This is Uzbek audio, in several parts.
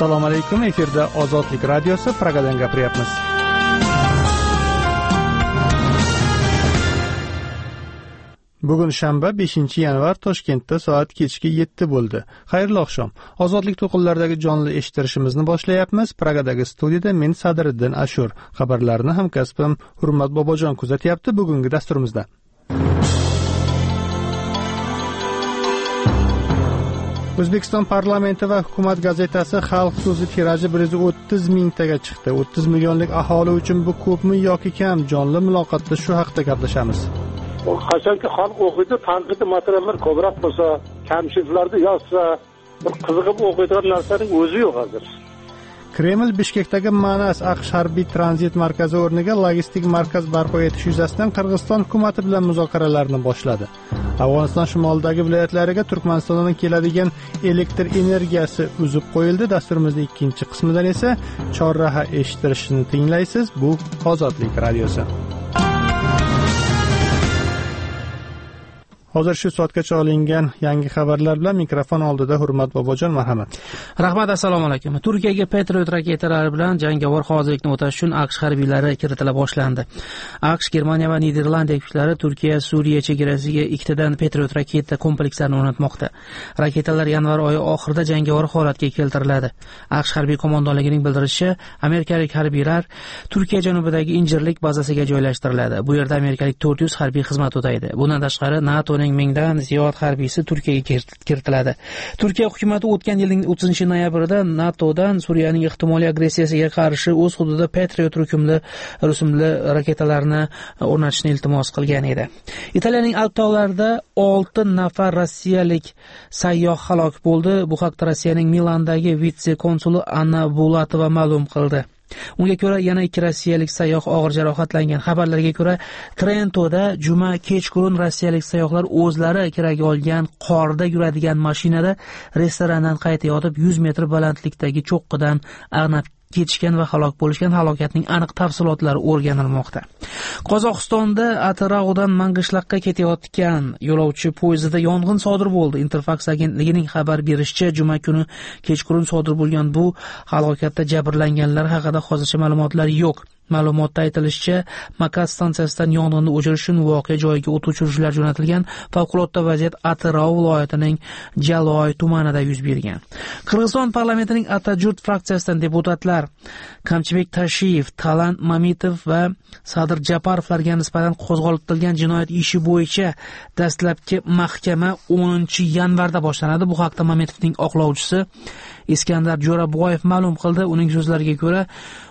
Assalomu alaykum, efirda Ozodlik radiosi, Pragadan gapiryapmiz. Bugun shanba 5-yanvar, Toshkentda soat kechki 7 bo'ldi. Xayrli oqshom. Ozodlik to'qinlaridagi jonli eshittirishimizni boshlayapmiz. Pragadagi studiyada men Sadriddin Ashur. Xabarlarni hamkasbim Hurmat Bobojon kuzatyapti bugungi dasturimizda. O'zbekiston parlamenti va hukumat gazetasi Xalq so'zi tiraji 130 mingtaga chiqdi. 30 millionlik aholi uchun bu ko'pmi yoki kam? Jonli muloqotda shu haqda gaplashamiz. Qachonki xalq o'qiydi, tanqidiy materiallar ko'proq bo'lsa, kamchiliklarni yozsa, bir qiziqib o'qiydigan narsaning o'zi yo'q hozir. Kreml Bishkekdagi Manas AQSh harbiy tranzit markazi o'rniga logistik markaz barpo etish yuzasidan Qirg'iziston hukumati bilan muzokaralarni boshladi. Afg'oniston shimolidagi viloyatlariga Turkmanistondan keladigan elektr energiyasi uzib qo'yildi. Dasturimizning ikkinchi qismidan esa chorraha eshittirishni tinglaysiz. Bu Ozodlik radiosi. Hozir shu soatgacha olingan yangi xabarlar bilan mikrofon oldida Hurmat Bobojon, marhamat. Rahmat, assalomu alaykum. Turkiyaga Patriot raketalari bilan jangovar hozirlikni o'tash uchun AQSh harbiylari kiritila boshlandi. AQSh, Germaniya va Niderlandiya kuchlari Turkiya Suriya chegarasiga ikkitadan Patriot raketa komplekslarini o'rnatmoqda. Raketalar yanvar oyi oxirida jangovar holatga keltiriladi. AQSh harbiy qo'mondonligining bildirishicha, amerikalik harbiylar Turkiya janubidagi Injirlik bazasiga joylashtiriladi. Bu yerda amerikalik 400 harbiy xizmat o'taydi. Bundan tashqari NATO mingdan ziyod harbiysi Turkiyaga kiritiladi. Turkiya hukumati o'tgan yilning 30-noyabrida NATOdan Suriyaning ehtimoliy agressiyasiga qarshi o'z hududida Patriot rusumli raketalarni o'rnatishni iltimos qilgan edi. Italiyaning Alp tog'larida 6 nafar rossiyalik sayyoh halok bo'ldi. Bu haqda Rossiyaning Milandagi vitse-konsuli Anna Bulatova ma'lum qildi. Unga ko'ra yana 2 rossiyalik sayyoh og'ir jarohatlangan. Xabarlarga ko'ra, Trentoda juma kechqurun rossiyalik sayyohlar o'zlari kiraga olgan qorda yuradigan mashinada restorandan qaytayotib 100 metr balandlikdagi cho'qqidan ag'nab ketishgan va halok bo'lishgan. Halokatning aniq tafsilotlari o'rganilmoqda. Qozog'istonda Atiraudan Mang'ishlaqqa ketayotgan yo'lovchi poyezdida yong'in sodir bo'ldi. Interfax agentligining xabar berishicha, juma kuni kechqurun sodir bo'lgan bu halokatda jabrlanganlar haqida hozircha ma'lumotlar yo'q. Ma'lumotda aytilishicha, Makas stansiyasidan yong'inni o'chirish uchun voqea joyiga o't o'chiruvchilar jo'natilgan. Favqulodda vaziyat Atirau viloyatining Jaloy tumanida yuz bergan. Qirg'iziston parlamentining Atajurt fraksiyasidan deputatlar Kamchibek Tashiyev, Talant Mamitov va Sadir Japarovlarga nisbatan qo'zg'atilgan jinoyat ishi bo'yicha dastlabki mahkama 10-yanvarda boshlanadi. Bu haqda Mamitovning oqlovchisi Iskandar Jo'raboyev ma'lum qildi. Uning so'zlariga ko'ra,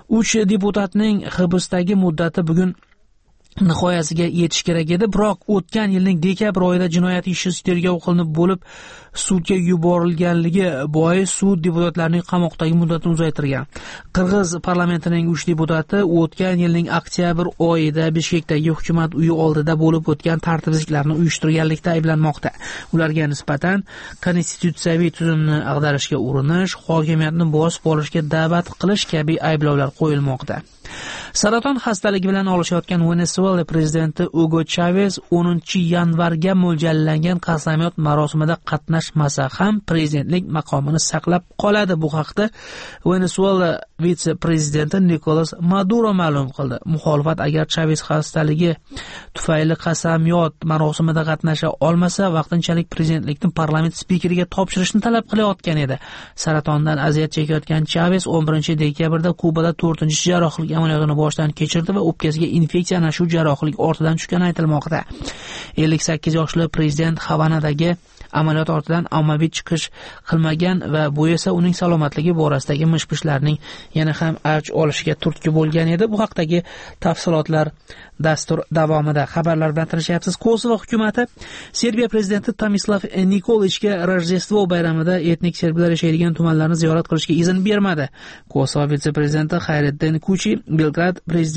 3 deputatning hibsdagi muddati bugun nihoyasiga yetish kerak edi, biroq o'tgan yilning dekabr oyida jinoyat ishi tergov qilinib bo'lib sudga yuborilganligi bois sud deputatlarning qamoqdagi muddatini uzaytirgan. Qirg'iz parlamentining 3 deputati o'tgan yilning oktyabr oyida Bishkekdagi hukumat uyi oldida bo'lib o'tgan tartibsizliklarni uyushtirganlikda ayblanmoqda. Ularga nisbatan konstitutsiyaviy tuzumni ag'darishga urinish, hokimiyatni bosib olishga da'vat qilish kabi ayblovlar qo'yilmoqda. Saraton xastaligi bilan olishayotgan Venesuela prezidenti Hugo Chavez 10-yanvarga mo'ljallangan qasamyod marosimida qatnashmasa ham prezidentlik maqomini saqlab qoladi. Bu haqda Venesuela vitse-prezidenti Nicolas Maduro ma'lum qildi. Muxolifat agar Chavez xastaligi tufayli qasamyod marosimida qatnasha olmasa, vaqtinchalik prezidentlikni parlament spikeriga topshirishni talab qilayotgan edi. Saratondan aziyat chekayotgan Chavez 11-dekabrda Kubada 4-jarrohlik amaliyotini boshdan kechirdi va o'pkasiga infeksiya ana shu jarrohlik ortidan tushgani aytilmoqda. 58 yoshli prezident Havanadagi amaliyot ortidan ommaviy chiqish qilmagan va bu esa uning salomatligi borasidagi mish-mishlarning yana ham avj olishiga turtki bo'lgan edi. Bu haqdagi tafsilotlar dastur davomida xabarlar bilan tanishyapsiz. Kosovo hukumati Serbiya prezidenti Tomislav Nikolichga Rojdestvo bayramida etnik serblar yashaydigan tumanlarni ziyorat qilishga izn bermadi. Kosovo vitse-prezidenti Xayriddin Kuchi Belgrad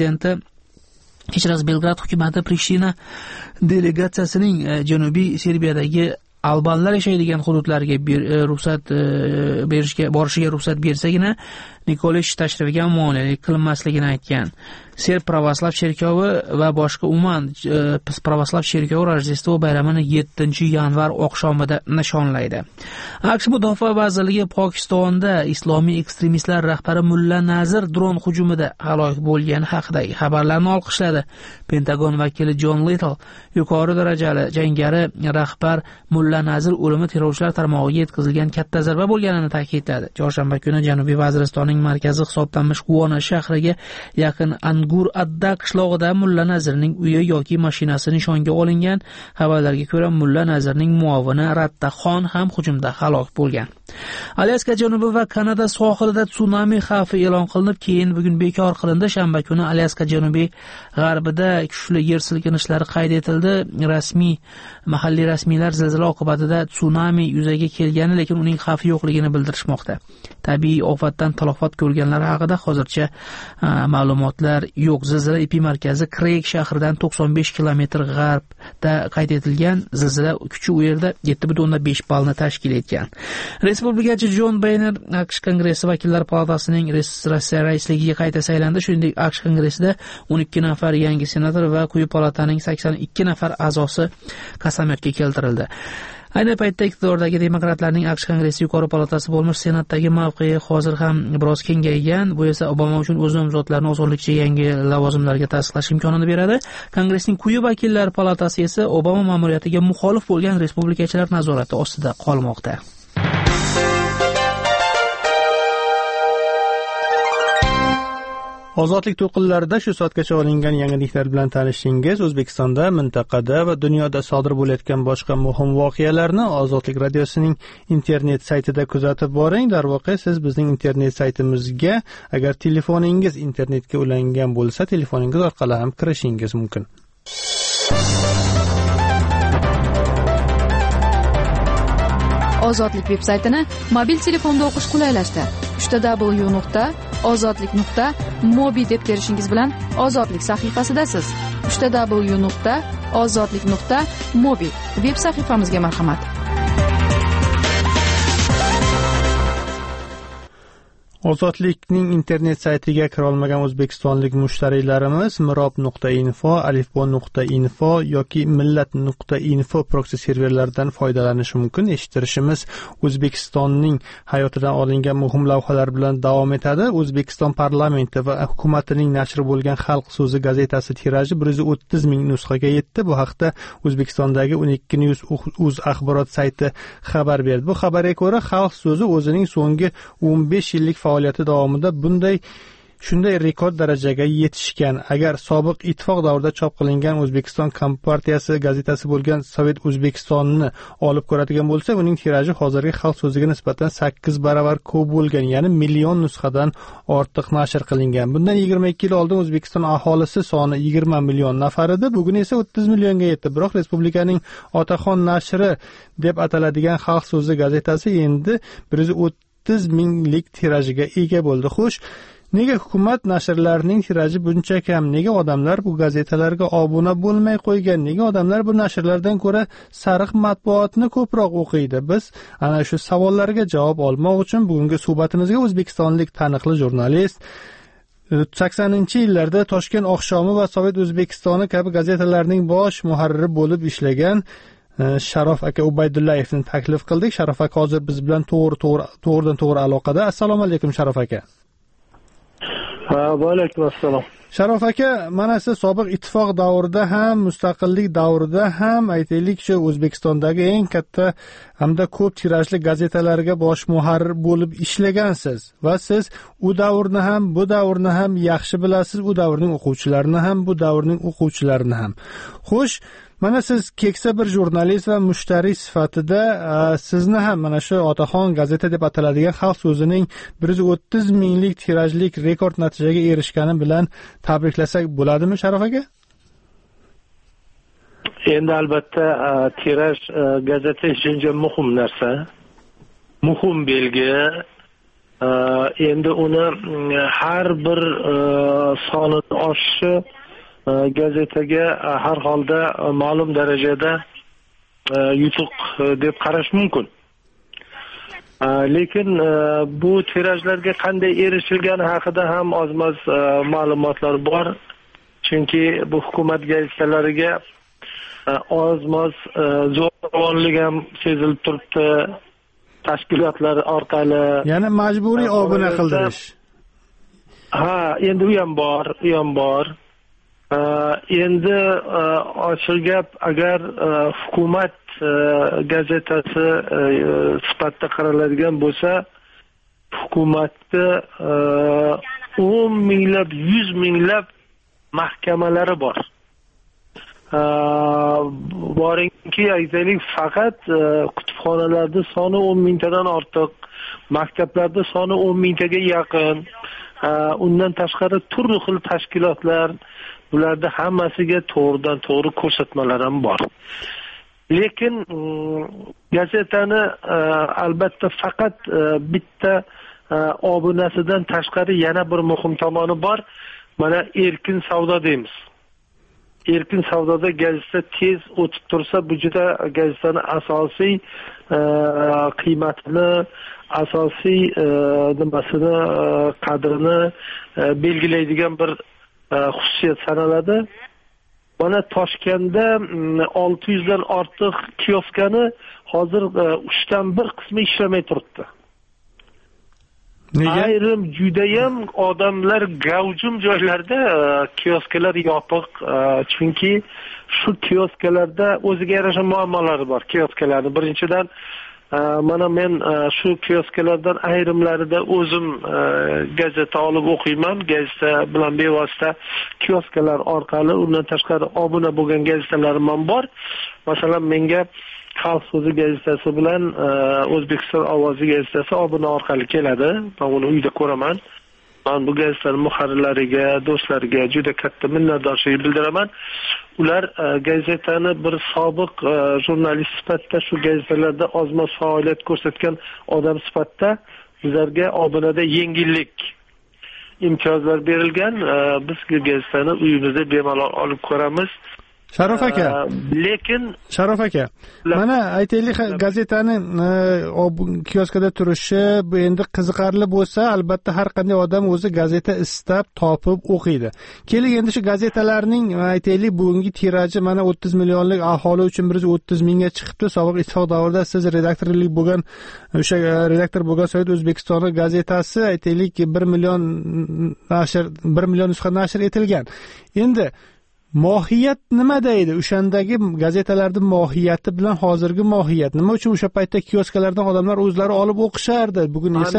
hukumati Prishtina delegatsiyasining Janubiy Serbiyadagi albanlar yashaydigan hududlarga borishiga ruxsat bersagina Nikolish tashrifiga monelik qilinmasligini aytgan. Serb pravoslav cherkovi va boshqa umuman pravoslav cherkovi Rojdestvo bayramini 7-yanvar oqshomida nishonlaydi. AQSh Mudofaa vazirligi Pokistonda islomiy ekstremistlar rahbari Mulla Nazir dron hujumida halok bo'lgani haqidagi xabarlarni olqishladi. Pentagon vakili John Little yuqori darajali jangari rahbar Mulla Nazir o'limi terrorchilar tarmog'iga yetkazilgan katta zarba bo'lganini ta'kidladi. Chorshanba kuni Janubiy Vaziristonning markazi hisoblanmish Quvona shahriga yaqin Angur Adda qishlog'ida Mulla Nazirning uyi yoki mashinasi nishonga olingan. Xabarlarga ko'ra, Mulla Nazirning muovini Rattaxon ham hujumda halok bo'lgan. Alyaska janubi va Kanada sohilida tsunami xavfi e'lon qilinib, keyin bugun bekor qilindi. Shanba kuni Alyaska janubiy g'arbida kuchli yer silkinishlari qayd etildi. Mahalliy rasmiylar zilzila oqibatida tsunami yuzaga kelgani, lekin uning xavfi yo'qligini bildirishmoqda. Tabiiy ofatdan talafot ko'rganlar haqida hozircha ma'lumotlar yo'q. Zilzila epimarkazi Kreyg shahridan 95 kilometr g'arbda qayd etilgan. Zilzila kuchi u yerda 7.5 ballni tashkil etgan. Respublikachi Jon Boehner AQSh Kongressi vakillar palatasining raisligiga qayta saylandi. Shuningdek, AQSh Kongressida 12 nafar yangi senator va quyi palataning 82 nafar a'zosi qasamyodga keltirildi. Ayni paytda iqtidordagi demokratlarning AQSh Kongressi yuqori palatasi bo'lmish Senatdagi mavqei hozir ham biroz kengaygan. Bu esa Obama uchun o'z nomzodlarini osonlikcha yangi lavozimlarga tasdiqlash imkonini beradi. Kongressning quyi vakillar palatasi esa Obama ma'muriyatiga muxolif bo'lgan respublikachilar nazorati ostida qolmoqda. Ozodlik to'lqinlarida shu soatgacha olingan yangiliklar bilan tanishishingiz, O'zbekistonda, mintaqada va dunyoda sodir bo'layotgan boshqa muhim voqealarni Ozodlik radiosining internet saytida kuzatib boring. Darvoqe, siz bizning internet saytimizga agar telefoningiz internetga ulangan bo'lsa, telefoningiz orqali ham kirishingiz mumkin. Ozodlik veb-saytini mobil telefonda o'qish qulaylashdi. www.ozodlik.mobi deb terishingiz bilan Ozodlik sahifasidasiz. www.ozodlik.mobi veb sahifamizga marhamat. Ozodlikning internet saytiga kira olmagan o'zbekistonlik mushtariylarimiz mirob.info, alifbo.info yoki millat.info proksi serverlaridan foydalanishi mumkin. Eshittirishimiz O'zbekistonning hayotidan olingan muhim lavhalar bilan davom etadi. O'zbekiston parlamenti va hukumatining nashri bo'lgan Xalq so'zi gazetasi tiraji 130 ming nusxaga yetdi. Bu haqda O'zbekistondagi 12 News uz axborot sayti xabar berdi. Bu xabarga ko'ra, Xalq so'zi o'zining so'nggi 15 yillik faoliyati davomida shunday rekord darajaga yetishgan. Agar sobiq ittifoq davrida chop qilingan O'zbekiston Kompartiyasi gazetasi bo'lgan Sovet O'zbekistonni olib ko'radigan bo'lsa, uning tiraji hozirgi Xalq so'ziga nisbatan 8 baravar ko'p bo'lgan, ya'ni million nusxadan ortiq nashr qilingan. Bundan 22 yil oldin O'zbekiston aholisi soni 20 million nafar edi, bugun esa 30 millionga yetdi. Biroq respublikaning Otaxon nashri deb ataladigan Xalq so'zi gazetasi endi 130 minglik tirajiga ega bo'ldi. Xo'sh, nega hukumat nashrlarining tiraji buncha kam? Nega odamlar bu gazetalarga obuna bo'lmay qo'ygan? Nega odamlar bu nashrlardan ko'ra sariq matbuotni ko'proq o'qiydi? Biz ana shu savollarga javob olmoq uchun bugungi suhbatimizga o'zbekistonlik taniqli jurnalist, 80-yillarda Toshkent oqshomi va Sovet O'zbekistoni kabi gazetalarning bosh muharriri bo'lib ishlagan Sharof aka Ubaydullayevni taklif qildik. Sharof aka hozir biz bilan to'g'ridan to'g'ri aloqada. Assalomu alaykum Sharof aka. Va alaykum assalom. Sharof aka, mana siz sobiq ittifoq davrida ham, mustaqillik davrida ham, aytaylik, shu O'zbekistondagi eng katta hamda ko'p tirajli gazetalarga bosh muharrir bo'lib ishlagansiz va siz u davrni ham, bu davrni ham yaxshi bilasiz, u davrning o'quvchilarini ham, bu davrning o'quvchilarini ham. Xo'sh, mana siz keksa bir jurnalist va mushtariy sifatida sizni ham mana shu Otaxon gazeta deb ataladigan Xalq so'zining 130 minglik tirajlik rekord natijaga erishgani bilan tabriklasak bo'ladimi Sharof aka? Endi albatta tiraj gazeta uchun muhim narsa, muhim belgi. Endi uni har bir soni oshishi gazetaga har holda ma'lum darajada yutuq deb qarash mumkin. Lekin bu tirajlarga qanday erishilgani haqida ham oz-moz ma'lumotlar bor. Chunki bu hukumat gazetalariga oz-moz zo'ravonlik ham sezilib turibdi. Tashkilotlar orqali, ya'ni majburiy obuna qildirish. Endi u ham bor. Endi ochiq gap, agar hukumat gazetasi sifatida qaraladigan bo'lsa, hukumatda 10 minglab, 100 minglab mahkamalari bor. Boringki, aytaylik, faqat kutubxonalarda soni 10 mingtadan ortiq, maktablarda soni 10 mingtaga yaqin. Undan tashqari turli xil tashkilotlar, bularda hammasiga to'g'ridan to'g'ri ko'rsatmalar ham bor. Lekin gazetani albatta faqat bitta obunasidan tashqari yana bir muhim tomoni bor. Mana erkin savdo deymiz. Erkin savdoda gazeta tez o'tib tursa, bu juda gazetani asosiy qiymatini, asosiy nimasini, qadrini belgilaydigan bir xususiyat sanaladi. Mana Toshkentda 600 dan ortiq kioskani hozir 3dan 1 qismi ishlamay turibdi. Nega? Ayrim judayam odamlar gavjum joylarda kioskalar yopiq, chunki shu kioskalarda o'ziga yarasha muammolari bor. Kioskalarni birinchidan mana men shu kioskalardan ayrimlarida o'zim gazeta olib o'qiyman. Gazeta bilan bevosita kioskalar orqali, undan tashqari obuna bo'lgan gazetalarim ham bor. Masalan, menga Xalq so'zi gazetasi bilan O'zbekiston ovozi gazetasi obuna orqali keladi. Men uni uyda ko'raman. Men bu gazetaning muharrirlariga, do'stlariga juda katta minnatdorchilik bildiraman. Ular gazetani bir sobiq jurnalist sifatida, shu gazetalarda oz-moz faoliyat ko'rsatgan odam sifatida bizlarga obunada yengillik imtiyozlar berilgan. Biz gazetani uyimizda bemalol olib ko'ramiz. Sharof aka, lekin Sharof aka, mana aytaylik, gazetani kioskada turishi bu endi qiziqarli bo'lsa, albatta har qanday odam o'zi gazeta istab, topib o'qiydi. Keling, endi shu gazetalarning aytaylik bugungi tiraji mana 30 millionlik aholi uchun 130 mingga chiqibdi. Sobiq ittifoq davrida siz redaktorlik bo'lgan, o'sha redaktor bo'lgan Sovet O'zbekistoni gazetasi aytaylik 1 million nusxa nashr etilgan. Endi mohiyat nima deydi? O'shandagi gazetalarning mohiyati bilan hozirgi mohiyat nima uchun o'sha paytda kioskalardan odamlar o'zlari olib o'qishardi? Bugun esa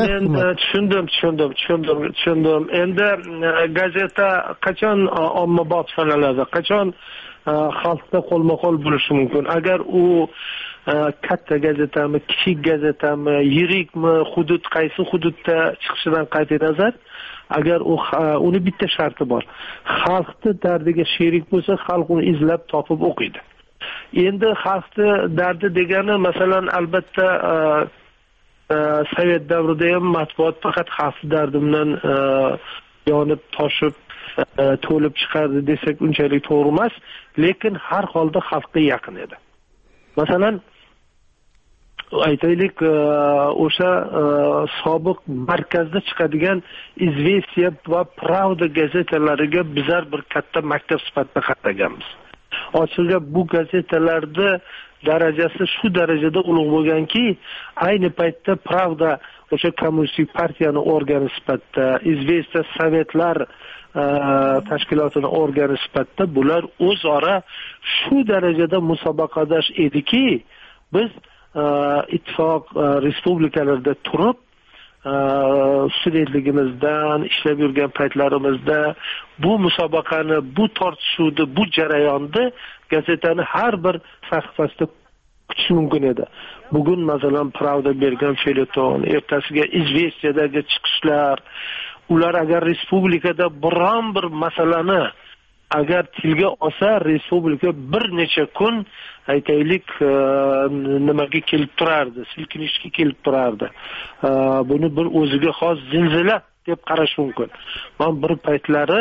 tushundim. Endi gazeta qachon ommabop sanaladi? Qachon xalqda qo'lma-qo'l bo'lishi mumkin? Agar u katta gazetami, kichik gazetami, yirikmi, qaysi hududda chiqishidan qat'iy nazar, agar uni bitta sharti bor. Xalqni dardiga sherik bo'lsa, xalq uni izlab topib o'qiydi. Endi xalqni dardi degani, masalan, albatta Sovet davrida ham matbuot faqat xalq dardi bilan yonib, toshib, to'lib chiqardi desak unchalik to'g'ri emas, lekin har holda xalqqa yaqin edi. Masalan, aytaylik, o'sha sobiq markazda chiqadigan Izvestiya va Pravda gazetalariga bizlar bir katta maktab sifatida qaraganmiz. Ochiqga bu gazetalarda darajasi shu darajada ulug' bo'lganki, ayni paytda Pravda o'sha kommunistik partiyani organi sifatida, Izvestiya sovetlar tashkilotini organi sifatida bular o'zaro shu darajada musobaqadash ediki, biz ittifoq respublikalarda turib, studentligimizdan ishlab yurgan paytlarimizda bu musobaqani, bu tortishuvni, bu jarayonni gazetani har bir sahifasida kutish mumkin edi. Bugun masalan Pravda bergan feleton, ertasiga Izvestiyadagi chiqishlar, ular agar respublikada biron bir masalani agar tilga olsa, respublika bir necha kun aytaylik nimaga kelib turardi, silkinishga kelib turardi. Buni bir o'ziga xos zilzila deb qarash mumkin. Men bir paytlari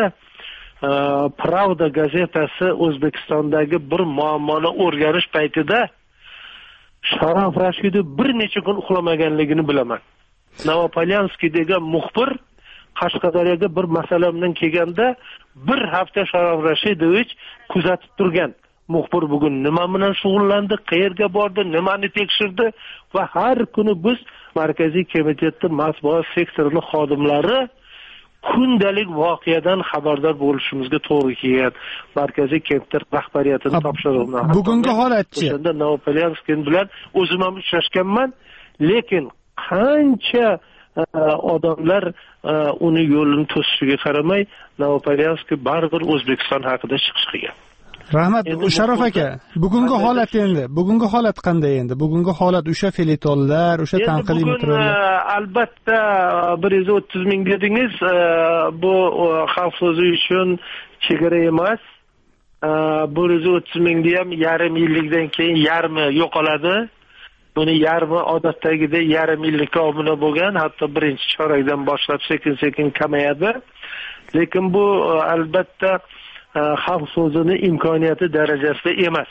Pravda gazetasi O'zbekistondagi bir muammoni o'rganish paytida Sharof Rashidov bir necha kun uxlamaganligini bilaman. Novopolyanskiy degan muxbir Qashqadaryoga bir masala bilan kelganda bir hafta Sharof Rashidovich kuzatib turgan. Muxbir bugun nima bilan shug'ullandi, qayerga bordi, nimani tekshirdi va har kuni biz Markaziy komitetda matbuot sektori xodimlari kundalik voqeadan xabardor bo'lishimizga to'g'ri kelgan. Markaziy komitet rahbariyatini topshirdim. Bugungi holatchi. O'shanda Novopolyanskiy bilan o'zim ham uchrashganman, lekin qancha odamlar uni yo'lini to'sishiga qaramay, Novopolyanskiy baribir O'zbekiston haqida chiqish qilgan. Rahmat, Sharof aka, bugungi holat qanday endi? Bugungi holat o'sha felitonlar, o'sha tanqidiy materiallar. Albatta 130 ming dedingiz, bu xalq so'zi uchun chegara emas. 130 mingni ham yarim yillikdan keyin yarmi yo'qoladi. Buni yarmi odatdagida yarim yillikka obuna bo'lgan, hatto birinchi chorakdan boshlab sekin-sekin kamayadi. Lekin bu albatta xalq so'zini imkoniyati darajasida emas.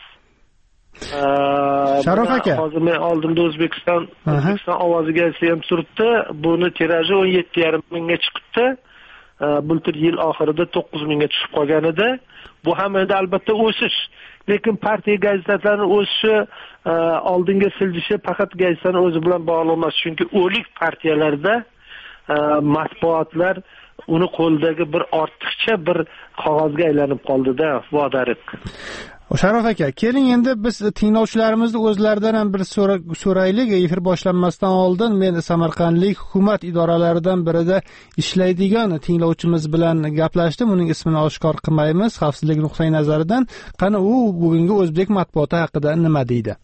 Sharof aka, hozir men oldimda O'zbekiston ovoziga ham turibdi. Buni tiraji 17,5 mingga chiqibdi. Bultur yil oxirida 9 mingga tushib qolgan edi. Bu ham endi albatta o'sish. Lekin partiya gazetalarining o'sishi oldinga siljishi faqat gazetaning o'zi bilan bog'liq emas. Chunki o'lik partiyalarda matbuotlar uni qo'ldagi bir ortiqcha bir qog'ozga aylanib qoldida, vodariq. Sharof aka, keling endi biz tinglovchilarimizni o'zlaridan ham bir so'raylik. Efir boshlanmasdan oldin men Samarqandlik hukumat idoralaridan birida ishlaydigan tinglovchimiz bilan gaplashdim. Uning ismini oshkor qilmaymiz, xavfsizlik nuqtai nazaridan. Qani u bugungi o'zbek matbuoti haqida nima deydi?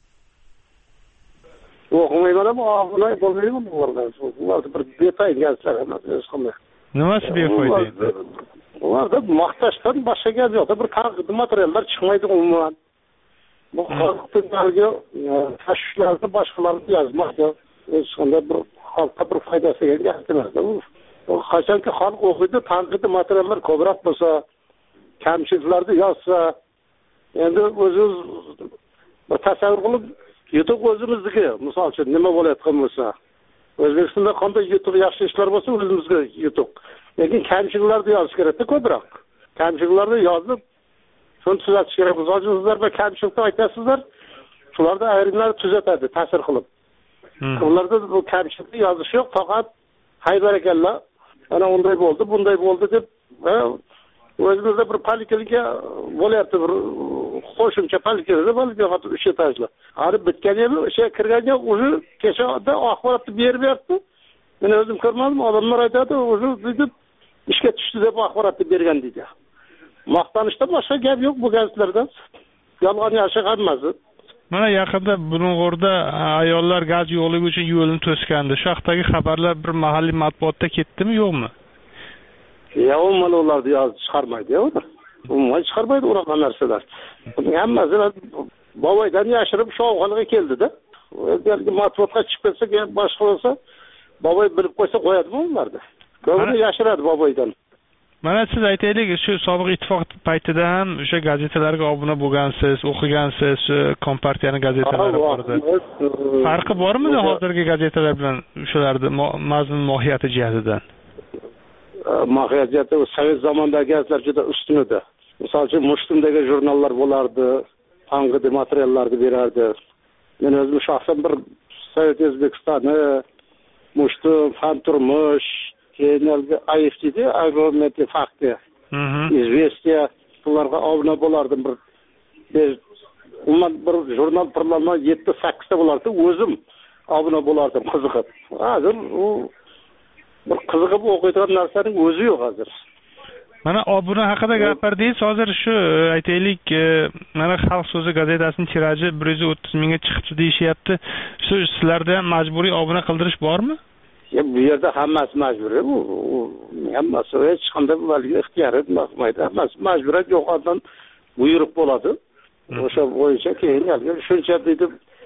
Nimasi befoyda endi? Ularda maqtashdan boshqa gap yo'q. Bir tanqidiy materiallar chiqmaydi umuman. Bu xalqning tashvishlarni boshqalarga yozmoqda hech qanday bir xalqqa bir foydasiga gap emas. U qachonki xalq o'qiydi, tanqidiy materiallar ko'proq bo'lsa, kamchiliklarni yozsa, endi o'zingiz bir tasavvur qilib, yutuq o'zimizniki, misol uchun nima bo'layotgan bo'lsa, O'zbekistonda qanday yutuq yaxshi ishlar bo'lsa, o'zimizga yutuq. Lekin kamchiliklarni yozish kerak-da ko'proq. Kamchiliklarni yozib, shuni tuzatish kerak. Sizlar va kamchilikni aytasizlar, shularda ayrimlar tuzatadi, ta'sir qilib. Ularda bu kamchilikni yozish yo'q, faqat hay barakalla, ana unday bo'ldi, bunday bo'ldi deb o'zimizda bir poliklinika bo'lyapti, bir qo'shimcha poliklinika bo'lyapti 3 etajli. Hali bitgani yo'q, o'sha kirganda o'zi kechada axborotni beryapti. Men o'zim ko'rmadim, odamlar aytadi, o'zi deb ishga tushdi deb axborotni bergan deydi. Maqtanishda boshqa gap yo'q bu gazetlarda. Yolg'on yashiq hammasi. Mana yaqinda Bulung'urda ayollar gaz yo'qligi uchun yo'lni to'sgandi. Shu haqdagi xabarlar bir mahalliy matbuotda ketdimi, yo'qmi? Umuman ularni yozib chiqarmaydi-ya ular. Umuman chiqarmaydi unaqa narsalar. Buning hammasi boboydan yashirib shovg'alga keldi-da. Endi matbuotga chiqib ketsa, boshqa bo'lsa, boboy bilib qo'ysa qo'yadimi ularni? Ko'pini yashiradi boboydan. Mana siz aytaylik, shu sobiq ittifoq paytida ham o'sha gazetalarga obuna bo'lgansiz, o'qigansiz, Kompartiyaning gazetalari bor edi. Farqi bormi hozirgi gazetalar bilan o'shalarning mazmun mohiyati jihatidan? Mohiyati sovet zamonidagi gazetalar juda ustun edi. Misol uchun Mushtumdagi jurnallar bo'lardi, tanqidiy materiallarni berardi. Men o'zim shaxsan bir Sovet O'zbekistoni, Mushtum, Fan turmush, keyingi AFTD, Agrometri fakti, Izvestiya, bularga obuna bo'lardim. Umuman bir jurnal birlama 7-8 ta bo'lardi. O'zim obuna bo'lardim qiziqib. Hozir u bir qiziqib o'qiydigan narsaning o'zi yo'q hozir. Mana obuna haqida gapirdingiz, hozir shu aytaylik, mana Xalq so'zi gazetasining tiraji 130 mingga chiqibdi deyishyapti. Shu sizlarda ham majburiy obuna qildirish bormi? Bu yerda hammasi majburiy. Hammasi hech qanday ixtiyoriy bo'lmaydi. Hammasi majburiyat yo'qdan buyruq bo'ladi. O'sha bo'yicha keyin shuncha deydi,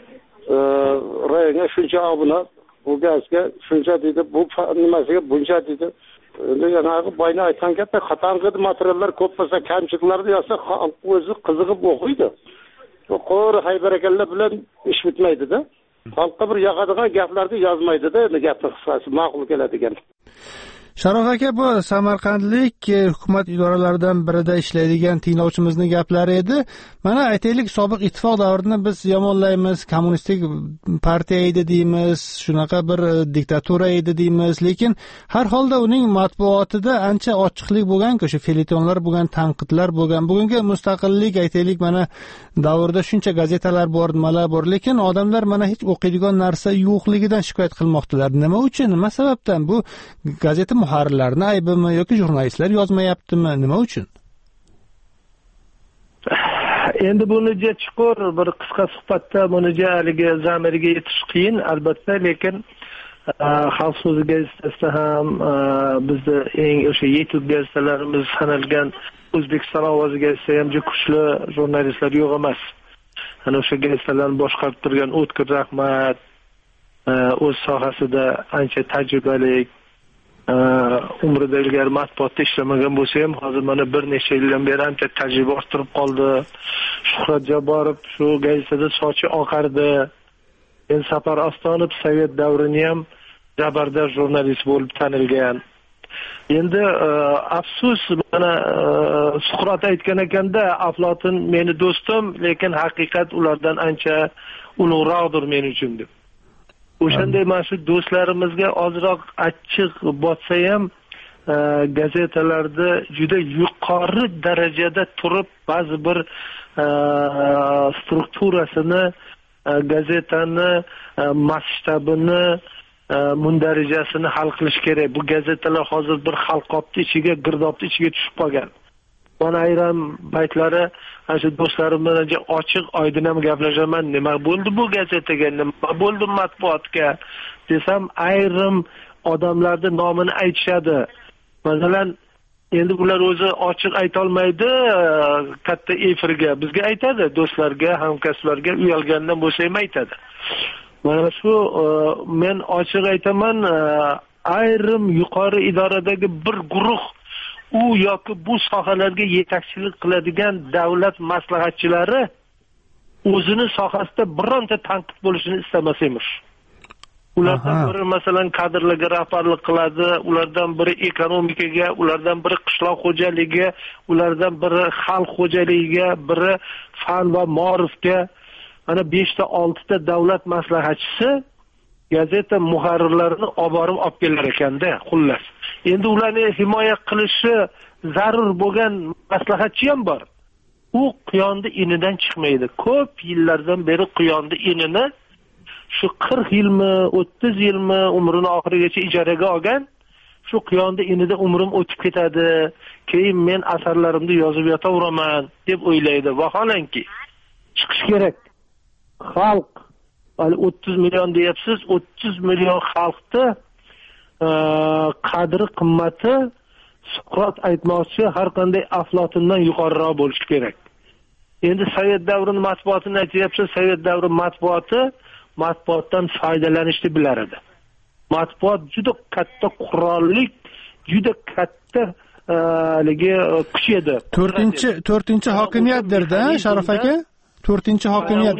rayonga shuncha obuna, bu gazga shuncha deydi, bu nimasiga buncha deydi. Yana boyna aytgan gapda tanqidiy materiallar ko'p bo'lsa, kamchiliklarni yozsa, xalq o'zi qiziqib o'qiydi. Qo'ri haybarakalar bilan ish bitmaydi-da. Xalqqa bir yoqadigan gaplarni yozmaydi-da, endi gapni qisqasi ma'qul keladigan. Sharof aka, bu samarqandlik hukumat idoralaridan birida ishlaydigan tinglovchimizning gaplari edi. Mana aytaylik, sobiq ittifoq davrini biz yomonlaymiz, kommunistik partiya edi deymiz, shunaqa bir diktatura edi deymiz, lekin har holda uning matbuotida ancha ochiqlik bo'lgan-ku, o'sha felitonlar bo'lgan, tanqidlar bo'lgan. Bugungi mustaqillik aytaylik, mana davrda shuncha gazetalar bor, nimalar bor, lekin odamlar mana hech o'qiydigan narsa yo'qligidan shikoyat qilmoqdalar. Nima uchun? Nima sababdan? Bu gazeta muharrirlarning aybimi yoki jurnalistlar yozmayaptimi? Nima uchun? Endi buni chuqur bir qisqa suhbatda buni haligi zamiriga yetish qiyin albatta, lekin Xalq so'zi gazetasida ham bizda eng o'sha yetuk gazetalarimiz sanalgan O'zbekiston ovozi gazetasi ham juda kuchli jurnalistlar yo'q emas. Ana o'sha gazetalarni boshqarib turgan O'tkir Rahmat o'z sohasida ancha tajribali, umrida ilgari matbuotda ishlamagan bo'lsa ham hozir mana bir necha yildan beri ancha tajriba orttirib qoldi. Shuhrat Jabborov shu gazetada sochi oqardi. Safar Ostonov Sovet davrini ham zabardast jurnalist bo'lib tanilgan. Endi afsus, mana Suqrot aytgan ekanda, Aflotun meni do'stim, lekin haqiqat ulardan ancha ulug'roqdir men uchun deb. O'shanday mana shu do'stlarimizga ozroq achchiq botsa ham gazetalarda juda yuqori darajada turib ba'zi bir strukturasini, gazetani masshtabini, mundarijasini hal qilish kerak. Bu gazetalar hozir bir halqobni ichiga, girdobni ichiga tushib qolgan. Mana ayrim paytlari shu do'stlarim bilan ochiq oydin ham gaplashaman. Nima bo'ldi bu gazetaga, nima bo'ldi matbuotga desam, ayrim odamlarning nomini aytishadi. Masalan, endi ular o'zi ochiq ayta olmaydi katta efirga, bizga aytadi, do'stlarga, hamkasblarga uyalgandan bo'lsa ham aytadi. Mana shu men ochiq aytaman, ayrim yuqori idoradagi bir guruh u yoki bu sohalarga yetakchilik qiladigan davlat maslahatchilari o'zini sohasida bironta tanqid bo'lishini istamas emish. Ulardan biri masalan kadrlarga rahbarlik qiladi, ulardan biri ekonomikaga, ulardan biri qishloq xo'jaligiga, ulardan biri xalq xo'jaligiga, biri fan va ma'rifga. Mana 5 ta 6 ta davlat maslahatchisi gazeta muharrirlarini olib kelar ekanda, xullas. Endi ularni himoya qilishi zarur bo'lgan maslahatchi ham bor. U quyonni inidan chiqmaydi. Ko'p yillardan beri quyonni inini shu 40 yilmi, 30 yilmi umrini oxirigacha ijaraga olgan. Shu quyonni inida umrim o'tib ketadi, keyin men asarlarimni yozib yotaveraman deb o'ylaydi. Vaholanki chiqish kerak. Xalq 30 million deyapsiz, 30 million xalqda qadri qimmati Suqrot aytmoqchi har qanday Aflotundan yuqoriroq bo'lishi kerak. Endi Sovet davrining matbuotini aytyapsiz, Sovet davri matbuotdan foydalanishni bilar edi. Matbuot juda katta qurollik, juda katta kuch edi. 4-chi hokimiyatdir-da, Sharof aka? 4-chi hokimiyat.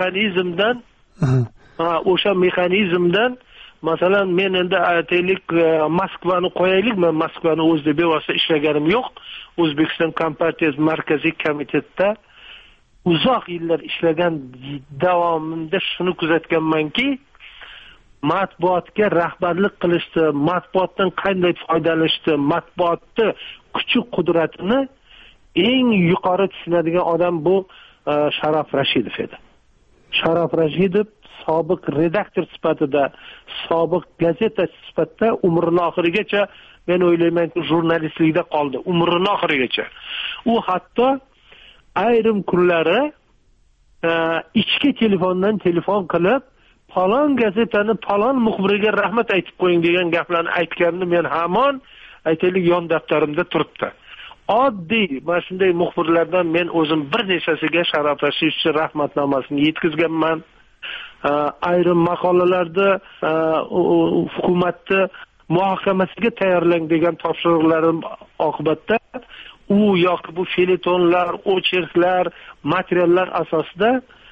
O'sha mexanizmdan masalan men endi aytaylik Moskvani qo'yaylik, men Moskvani o'zida bevosita ishlaganim yo'q. O'zbekiston Kompartiyasi markaziy komitetda uzoq yillar ishlagan davomida shuni kuzatganmanki, matbuotga rahbarlik qilishdi, matbuotdan qanday foydalanishdi, matbuotni kuchi qudratini eng yuqori tushunadigan odam bu Sharof Rashidov edi. Sharof Rashidov sobiq redaktor sifatida, sobiq gazeta sifatida umrining oxirigacha men o'ylaymanki jurnalistlikda qoldi, umrining oxirigacha. U hatto ayrim kunlari ichki telefondan telefon qilib, falon gazetani falon muxbiriga rahmat aytib qo'ying degan gaplarni aytganini men hamon aytaylik yon daftarimda turibdi. Oddiy mana shunday muxbirlardan men o'zim bir nechasiga Sharof Rashidovga rahmatnomasini yetkazganman. Ayrim maqolalarda hukumatni muhokamasiga tayyorlang degan topshiriqlarim oqibatda u yoki bu felitonlar, ocherklar, materiallar asosida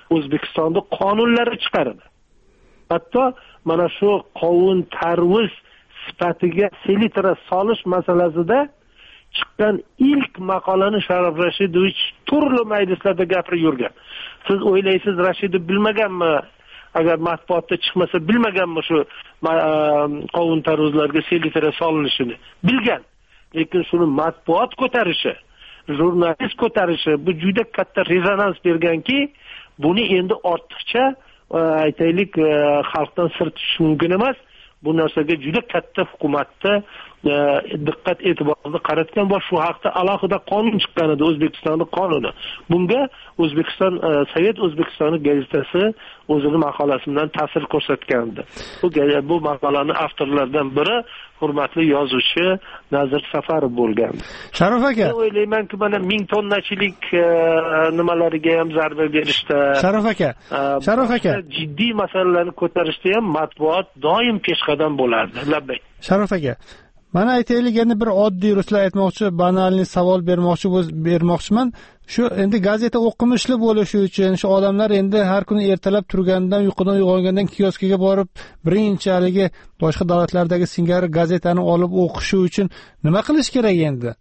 O'zbekistonda qonunlari chiqardi. Hatto mana shu qovun tarvuz sifatiga selitra solish masalasida chiqqan ilk maqolani Sharof Rashidovich turli majlislarda gapirib yurgan. Siz o'ylaysiz Rashidov bilmaganmi? Agar matbuotda chiqmasa bilmaganmi shu qovun tarvuzlarga selitra solinishini? Bilgan. Lekin shuni matbuot ko'tarishi, jurnalist ko'tarishi bu juda katta rezonans berganki, buni endi ortiqcha aytaylik xalqdan sir tutish mumkin emas. Bu narsaga juda katta hukumatda diqqat e'tiborni qaratgan va shu haqda alohida qonun chiqqan edi, O'zbekistonning qonuni. Bunga O'zbekiston Sovet O'zbekistoni gazetasi o'zining maqolasi bilan ta'sir ko'rsatgandi. Bu maqolaning avtorlaridan biri hurmatli yozuvchi Nazir Safarov bo'lgan. Sharof aka, men o'ylaymanki, mana 1000 tonnachilik nimalariga ham zarba berishda, Sharof aka, jiddiy masalalarni ko'tarishda ham matbuot doim peshqadam bo'lardi. Labbay. Sharof aka, mana aytaylik, endi bir oddiy ruslar aytmoqchi, banalni savol bermoqchiman. Shu endi gazeta o'qimishli bo'lishi uchun shu odamlar endi har kuni ertalab turgandan, uyqudan uyg'ongandan kioskaga borib, birinchi haligi boshqa davlatlardagi singari gazetani olib o'qishi uchun nima qilish kerak endi?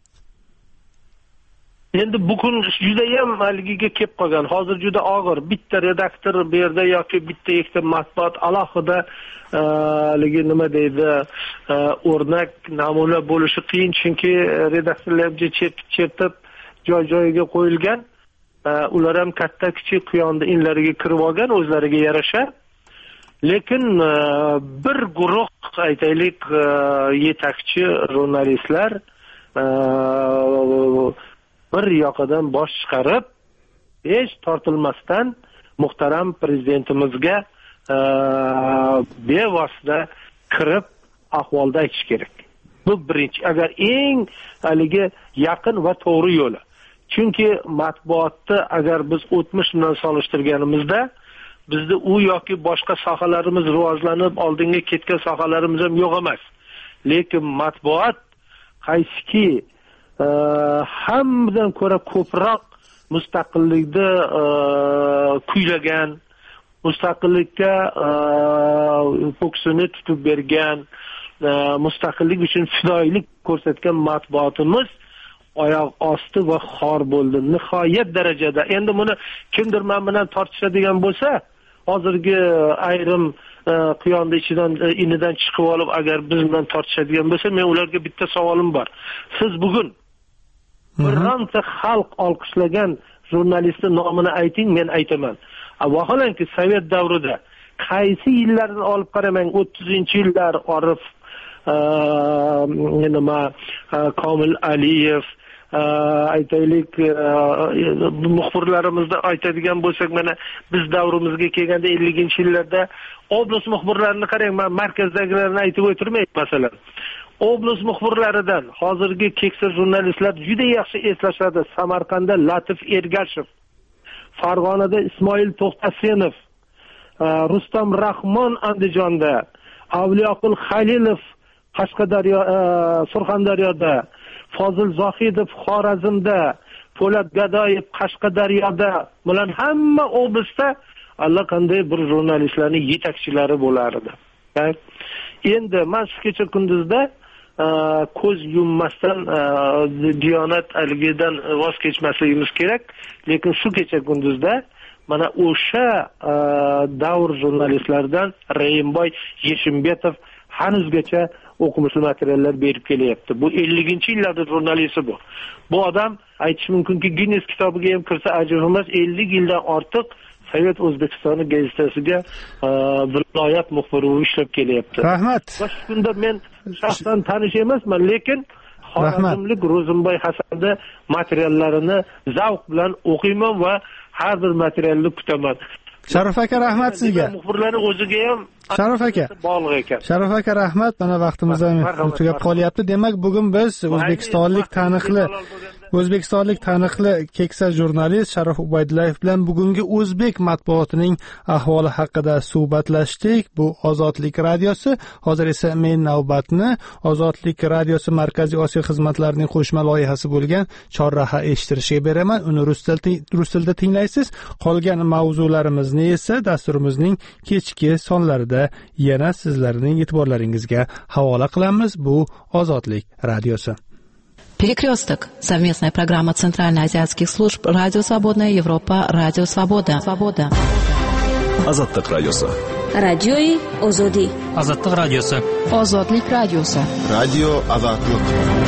Endi bu kun juda ham haligiga kelib qolgan. Hozir juda og'ir. Bitta redaktor bu yerda yoki bitta ikkita matbuot alohida haligi nima deydi, o'rnak namuna bo'lishi qiyin, chunki redaktorlarga chertib joy-joyiga qo'yilgan. Ular ham katta-kichik quyonda inlariga kirib olgan o'zlariga yarasha. Lekin bir guruh aytaylik yetakchi jurnalistlar bir yoqadan bosh chiqarib, hech tortilmasdan muhtaram prezidentimizga bevosita kirib ahvolda aytish kerak. Bu birinchi, agar eng haligi yaqin va to'g'ri yo'li. Chunki matbuotda agar biz o'tmish bilan solishtirganimizda, bizda u yoki boshqa sohalarimiz rivojlanib, oldinga ketgan sohalarimiz ham yo'q emas. Lekin matbuot qaysiki hammadan ko'ra ko'proq mustaqillikda kuylagan, mustaqillikka fokusini tutib bergan, mustaqillik uchun fidoyilik ko'rsatgan matbuotimiz oyoq osti va xor bo'ldi nihoyat darajada. Endi buni kimdir men bilan tortishadigan bo'lsa, hozirgi ayrim quyonda ichidan inidan chiqib olib agar biz bilan tortishadigan bo'lsa, men ularga bitta savolim bor. Siz bugun bironta xalq olqishlagan jurnalistning nomini ayting, men aytaman. Vaholanki Sovet davrida qaysi yillarni olib qaramang, 30-yillar Orif, Komil Aliyev, aytaylik muxbirlarimizda aytadigan bo'lsak, mana biz davrimizga kelganda 50-yillarda oblast muxbirlarini qarang, men markazdagilarni aytib o'tirmayman masalan. Oblast muxbirlaridan hozirgi keksa jurnalistlar juda yaxshi eslashadi. Samarqandda Latif Ergashev, Farg'onada Ismoil To'xtasenov, Rustam Rahmon Andijonda, Avliyoqul Xalilov Qashqadaryo, Surxondaryoda, Fozil Zohidov Xorazmda, Po'lat Gadoyev Qashqadaryoda, bular hamma oblastda allaqanday bir jurnalistlarning yetakchilari bo'lardi. Endi men shu kecha kunduzda ko'z yummasdan diyonat aligidan voz kechmasligimiz kerak, lekin shu kecha kunduzda mana o'sha davr jurnalistlaridan Rayimboy Yeshimbetov hanuzgacha o'qimishli materiallar berib kelyapti. Bu 50-yillarda jurnalisti bu. Bu odam aytish mumkinki Guinness kitobiga ham kirsa ajab emas, 50 yildan ortiq Sovet O'zbekistoni gazetasiga viloyat muxbiri bo'lib ishlab kelyapti. Rahmat. Va shu kunda men shaxsan tanish emasman, lekin Xorazmlik Ro'zimboy Hasanning materiallarini zavq bilan o'qiyman va har bir materialni kutaman. Sharof aka, rahmat sizga. Muxbirlarning o'ziga ham Sharaf aka, bog'liq ekan. Sharaf aka, rahmat. Mana vaqtimizdan tugab qolyapti. Demak, bugun biz o'zbekistonlik taniqli keksa jurnalist Sharof Ubaydullayev bilan bugungi o'zbek matbuotining ahvoli haqida suhbatlashdik. Bu Ozodlik radiosi. Hozir esa men navbatni Ozodlik radiosi Markaziy Osiyo xizmatlarining qo'shma loyihasi bo'lgan Chorraha eshittirishga beraman. Uni rus tilida tinglaysiz. Qolgan mavzularimizni esa dasturimizning kechki sonlarida yana sizlarning e'tiborlaringizga havola qilamiz. Bu Ozodlik radiosi. Перекресток. Совместная программа Центральноазиатских служб Радио Свободная Европа, Радио Свобода. Ozodlik radiosi. Radioyi Ozodi. Ozodlik radiosi. Ozodlik radiosi. Radio Ozodlik.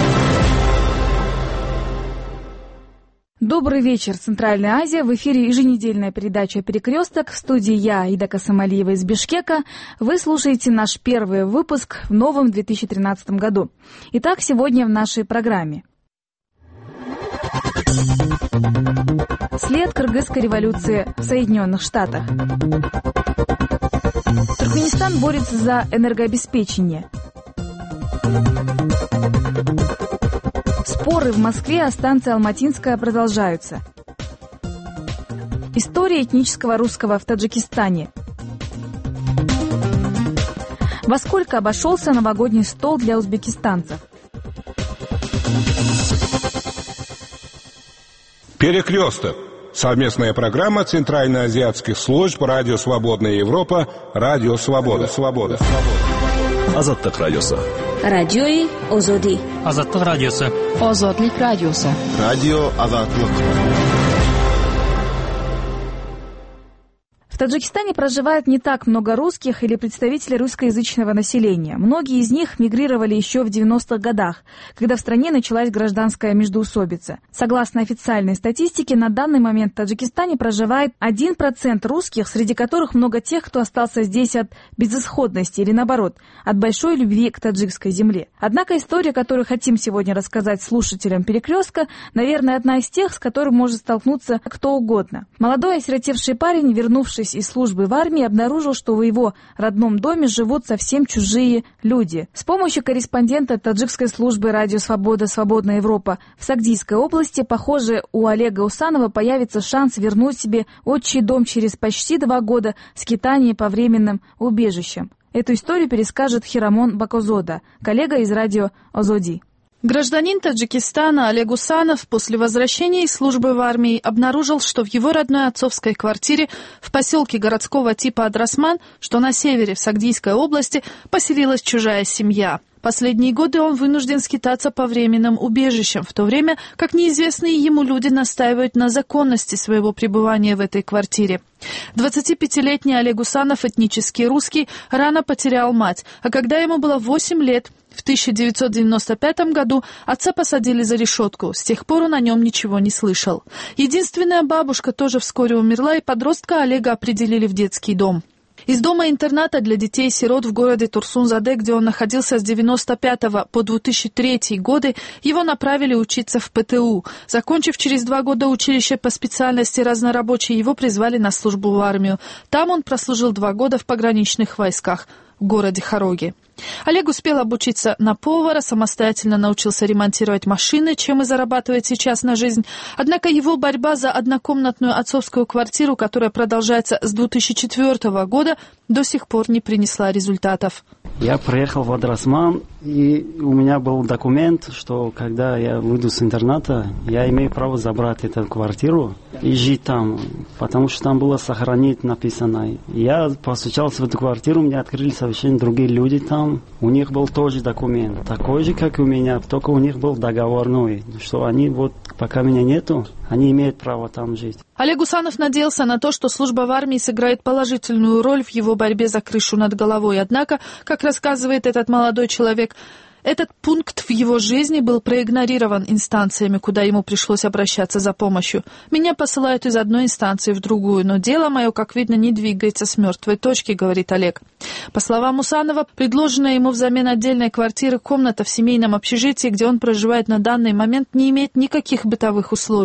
Добрый вечер, Центральная Азия. В эфире еженедельная передача «Перекресток». В студии я, Ида Касымалиева из Бишкека. Вы слушаете наш первый выпуск в новом 2013 году. Итак, сегодня в нашей программе. След кыргызской революции в Соединенных Штатах. Туркменистан борется за энергообеспечение. Споры в Москве о станции Алматинская продолжаются. История этнического русского в Таджикистане. Во сколько обошелся новогодний стол для узбекистанцев? Перекресток. Совместная программа Центральноазиатских служб Радио Свободная Европа, Радио Свобода. Ozodlik radiosi. Radioyi Ozodi. Ozodlik radiosi. Ozodlik radiosi. Radio Ozodlik. В Таджикистане проживает не так много русских или представителей русскоязычного населения. Многие из них мигрировали еще в 90-х годах, когда в стране началась гражданская междоусобица. Согласно официальной статистике, на данный момент в Таджикистане проживает 1% русских, среди которых много тех, кто остался здесь от безысходности или, наоборот, от большой любви к таджикской земле. Однако история, которую хотим сегодня рассказать слушателям «Перекрестка», наверное, одна из тех, с которой может столкнуться кто угодно. Молодой осиротевший парень, вернувшись из службы в армии, обнаружил, что в его родном доме живут совсем чужие люди. С помощью корреспондента таджикской службы «Радио Свобода. Свободная Европа» в Сагдийской области, похоже, у Олега Усанова появится шанс вернуть себе отчий дом через почти 2 года скитания по временным убежищам. Эту историю перескажет Хирамон Бакозода, коллега из радио Озоди. Гражданин Таджикистана Олег Усанов после возвращения из службы в армии обнаружил, что в его родной отцовской квартире в поселке городского типа Адрасман, что на севере в Сагдийской области, поселилась чужая семья. Последние годы он вынужден скитаться по временным убежищам, в то время как неизвестные ему люди настаивают на законности своего пребывания в этой квартире. 25-летний Олег Усанов, этнический русский, рано потерял мать, а когда ему было 8 лет, в 1995 году отца посадили за решетку. С тех пор он о нем ничего не слышал. Единственная бабушка тоже вскоре умерла, и подростка Олега определили в детский дом. Из дома-интерната для детей-сирот в городе Турсун-Заде, где он находился с 1995 по 2003 годы, его направили учиться в ПТУ. Закончив через 2 года училище по специальности разнорабочий, его призвали на службу в армию. Там он прослужил 2 года в пограничных войсках в городе Хароги. Олег успел обучиться на повара, самостоятельно научился ремонтировать машины, чем и зарабатывает сейчас на жизнь. Однако его борьба за однокомнатную отцовскую квартиру, которая продолжается с 2004 года, до сих пор не принесла результатов. Я приехал в Адрасман, и у меня был документ, что когда я выйду с интерната, я имею право забрать эту квартиру и жить там, потому что там было «сохранить» написано. Я постучался в эту квартиру, мне открыли совершенно другие люди там. У них был тоже документ, такой же, как и у меня, только у них был договорной, что они вот, пока меня нету, они имеют право там жить. Олег Усанов надеялся на то, что служба в армии сыграет положительную роль в его борьбе за крышу над головой. Однако, как рассказывает этот молодой человек, этот пункт в его жизни был проигнорирован инстанциями, куда ему пришлось обращаться за помощью. Меня посылают из одной инстанции в другую, но дело мое, как видно, не двигается с мертвой точки, говорит Олег. По словам Усанова, предложенная ему взамен отдельной квартиры комната в семейном общежитии, где он проживает на данный момент, не имеет никаких бытовых условий.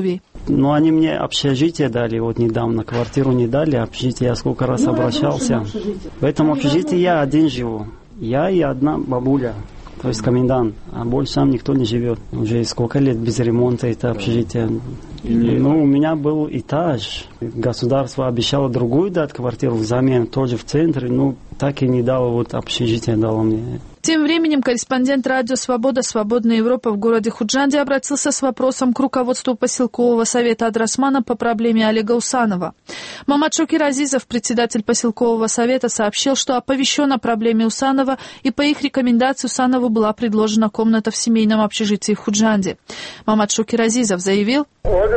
Но они мне общежитие дали, вот недавно квартиру не дали, общежитие я сколько раз обращался. В этом общежитии я один живу. Я и одна бабуля, то есть комендант, а больше там никто не живет. Уже сколько лет без ремонта это общежитие. Ну, у меня был этаж. Государство обещало другую дать квартиру взамен, тоже в центре, ну, так и не дало, вот общежитие дало мне. Тем временем корреспондент радио «Свобода», «Свободная Европа» в городе Худжанде обратился с вопросом к руководству поселкового совета Адрасмана по проблеме Олега Усанова. Мамат Шокир Азизов, председатель поселкового совета, сообщил, что оповещен о проблеме Усанова, и по их рекомендации Усанову была предложена комната в семейном общежитии в Худжанде. Мамат Шокир Азизов заявил: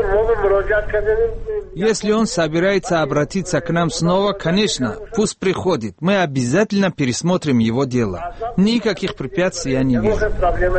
если он собирается обратиться к нам снова, конечно, пусть приходит. Мы обязательно пересмотрим его дело. Никаких препятствий я не вижу.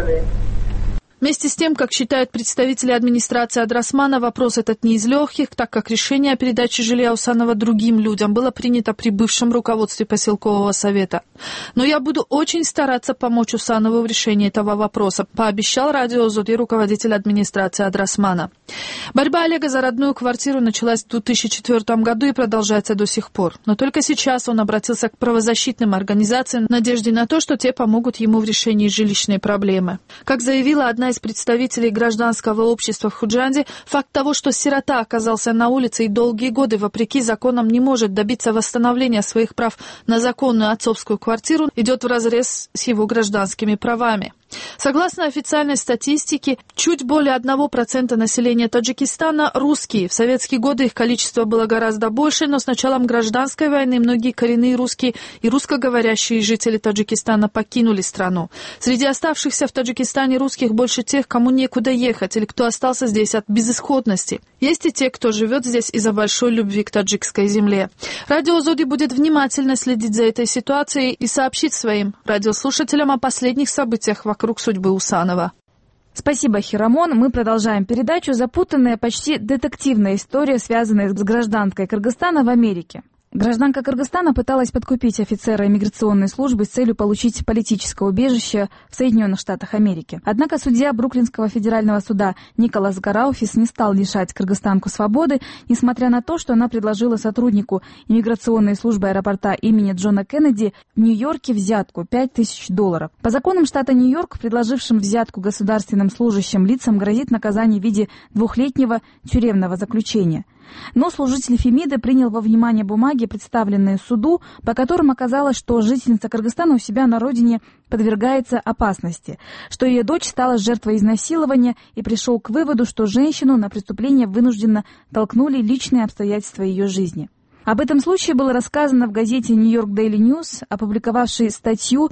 Вместе с тем, как считают представители администрации Адрасмана, вопрос этот не из легких, так как решение о передаче жилья Усанова другим людям было принято при бывшем руководстве поселкового совета. Но я буду очень стараться помочь Усанову в решении этого вопроса, пообещал радио «Озоди» руководитель администрации Адрасмана. Борьба Олега за родную квартиру началась в 2004 году и продолжается до сих пор. Но только сейчас он обратился к правозащитным организациям в надежде на то, что те помогут ему в решении жилищной проблемы. Как заявила одна из представителей гражданского общества в Худжанде, факт того, что сирота оказался на улице и долгие годы, вопреки законам, не может добиться восстановления своих прав на законную отцовскую квартиру, идет вразрез с его гражданскими правами. Согласно официальной статистике, чуть более 1% населения Таджикистана русские. В советские годы их количество было гораздо больше, но с началом гражданской войны многие коренные русские и русскоговорящие жители Таджикистана покинули страну. Среди оставшихся в Таджикистане русских больше тех, кому некуда ехать или кто остался здесь от безысходности. Есть и те, кто живет здесь из-за большой любви к таджикской земле. Радио «Озоди» будет внимательно следить за этой ситуацией и сообщить своим радиослушателям о последних событиях вокруг судьбы Усанова. Спасибо, Хирамон. Мы продолжаем передачу. Запутанная, почти детективная история, связанная с гражданкой Кыргызстана в Америке. Гражданка Кыргызстана пыталась подкупить офицера иммиграционной службы с целью получить политическое убежище в Соединенных Штатах Америки. Однако судья Бруклинского федерального суда Николас Гарауфис не стал лишать кыргызстанку свободы, несмотря на то, что она предложила сотруднику иммиграционной службы аэропорта имени Джона Кеннеди в Нью-Йорке взятку $5000. По законам штата Нью-Йорк, предложившим взятку государственным служащим лицам грозит наказание в виде 2-летнего тюремного заключения. Но служитель Фемиды принял во внимание бумаги, представленные суду, по которым оказалось, что жительница Кыргызстана у себя на родине подвергается опасности, что ее дочь стала жертвой изнасилования, и пришел к выводу, что женщину на преступление вынужденно толкнули личные обстоятельства ее жизни. Об этом случае было рассказано в газете New York Daily News, опубликовавшей статью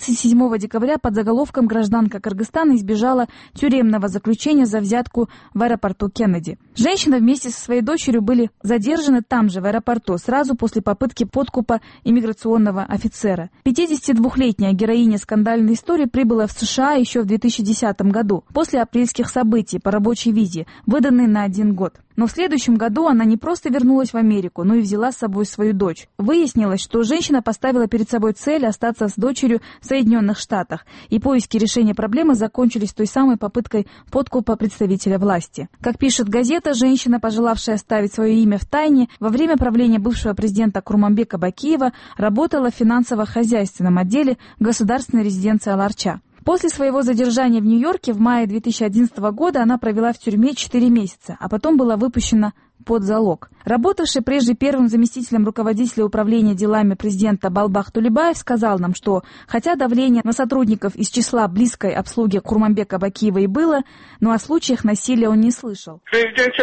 27 декабря под заголовком «Гражданка Кыргызстана избежала тюремного заключения за взятку в аэропорту Кеннеди». Женщина вместе со своей дочерью были задержаны там же, в аэропорту, сразу после попытки подкупа иммиграционного офицера. 52-летняя героиня скандальной истории прибыла в США еще в 2010 году, после апрельских событий по рабочей визе, выданной на 1 год. Но в следующем году она не просто вернулась в Америку, но и взяла с собой свою дочь. Выяснилось, что женщина поставила перед собой цель остаться с дочерью в Соединенных Штатах, и поиски решения проблемы закончились той самой попыткой подкупа представителя власти. Как пишет газета, женщина, пожелавшая оставить свое имя в тайне, во время правления бывшего президента Курманбека Бакиева работала в финансово-хозяйственном отделе государственной резиденции Аларча. После своего задержания в Нью-Йорке в мае 2011 года она провела в тюрьме 4 месяца, а потом была выпущена под залог. Работавший прежде первым заместителем руководителя управления делами президента Балбах Тулебаев сказал нам, что хотя давление на сотрудников из числа близкой обслуги Курманбека Бакиева и было, но о случаях насилия он не слышал. В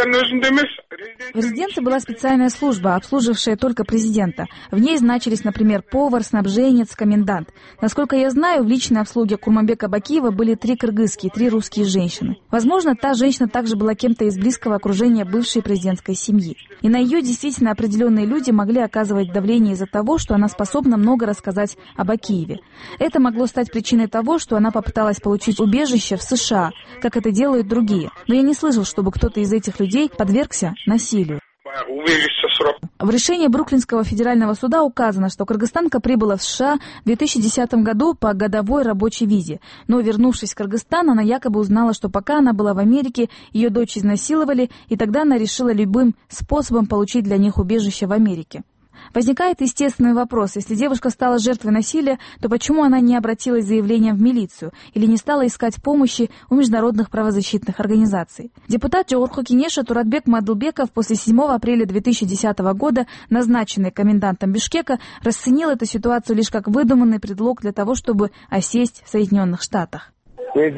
резиденции была специальная служба, обслуживавшая только президента. В ней значились, например, повар, снабженец, комендант. Насколько я знаю, в личной обслуге Курманбека Бакиева были 3 кыргызские, 3 русские женщины. Возможно, та женщина также была кем-то из близкого окружения бывшей президентской семьи. И на ее действительно определенные люди могли оказывать давление из-за того, что она способна много рассказать об Бакиеве. Это могло стать причиной того, что она попыталась получить убежище в США, как это делают другие. Но я не слышал, чтобы кто-то из этих людей подвергся насилию. В решении Бруклинского федерального суда указано, что кыргызстанка прибыла в США в 2010 году по годовой рабочей визе. Но, вернувшись в Кыргызстан, она якобы узнала, что пока она была в Америке, ее дочь изнасиловали, и тогда она решила любым способом получить для них убежище в Америке. Возникает естественный вопрос: если девушка стала жертвой насилия, то почему она не обратилась с заявлением в милицию или не стала искать помощи у международных правозащитных организаций? Депутат Жогорку Кенеша Туратбек Мадылбеков, после 7 апреля 2010 года, назначенный комендантом Бишкека, расценил эту ситуацию лишь как выдуманный предлог для того, чтобы осесть в Соединенных Штатах. В те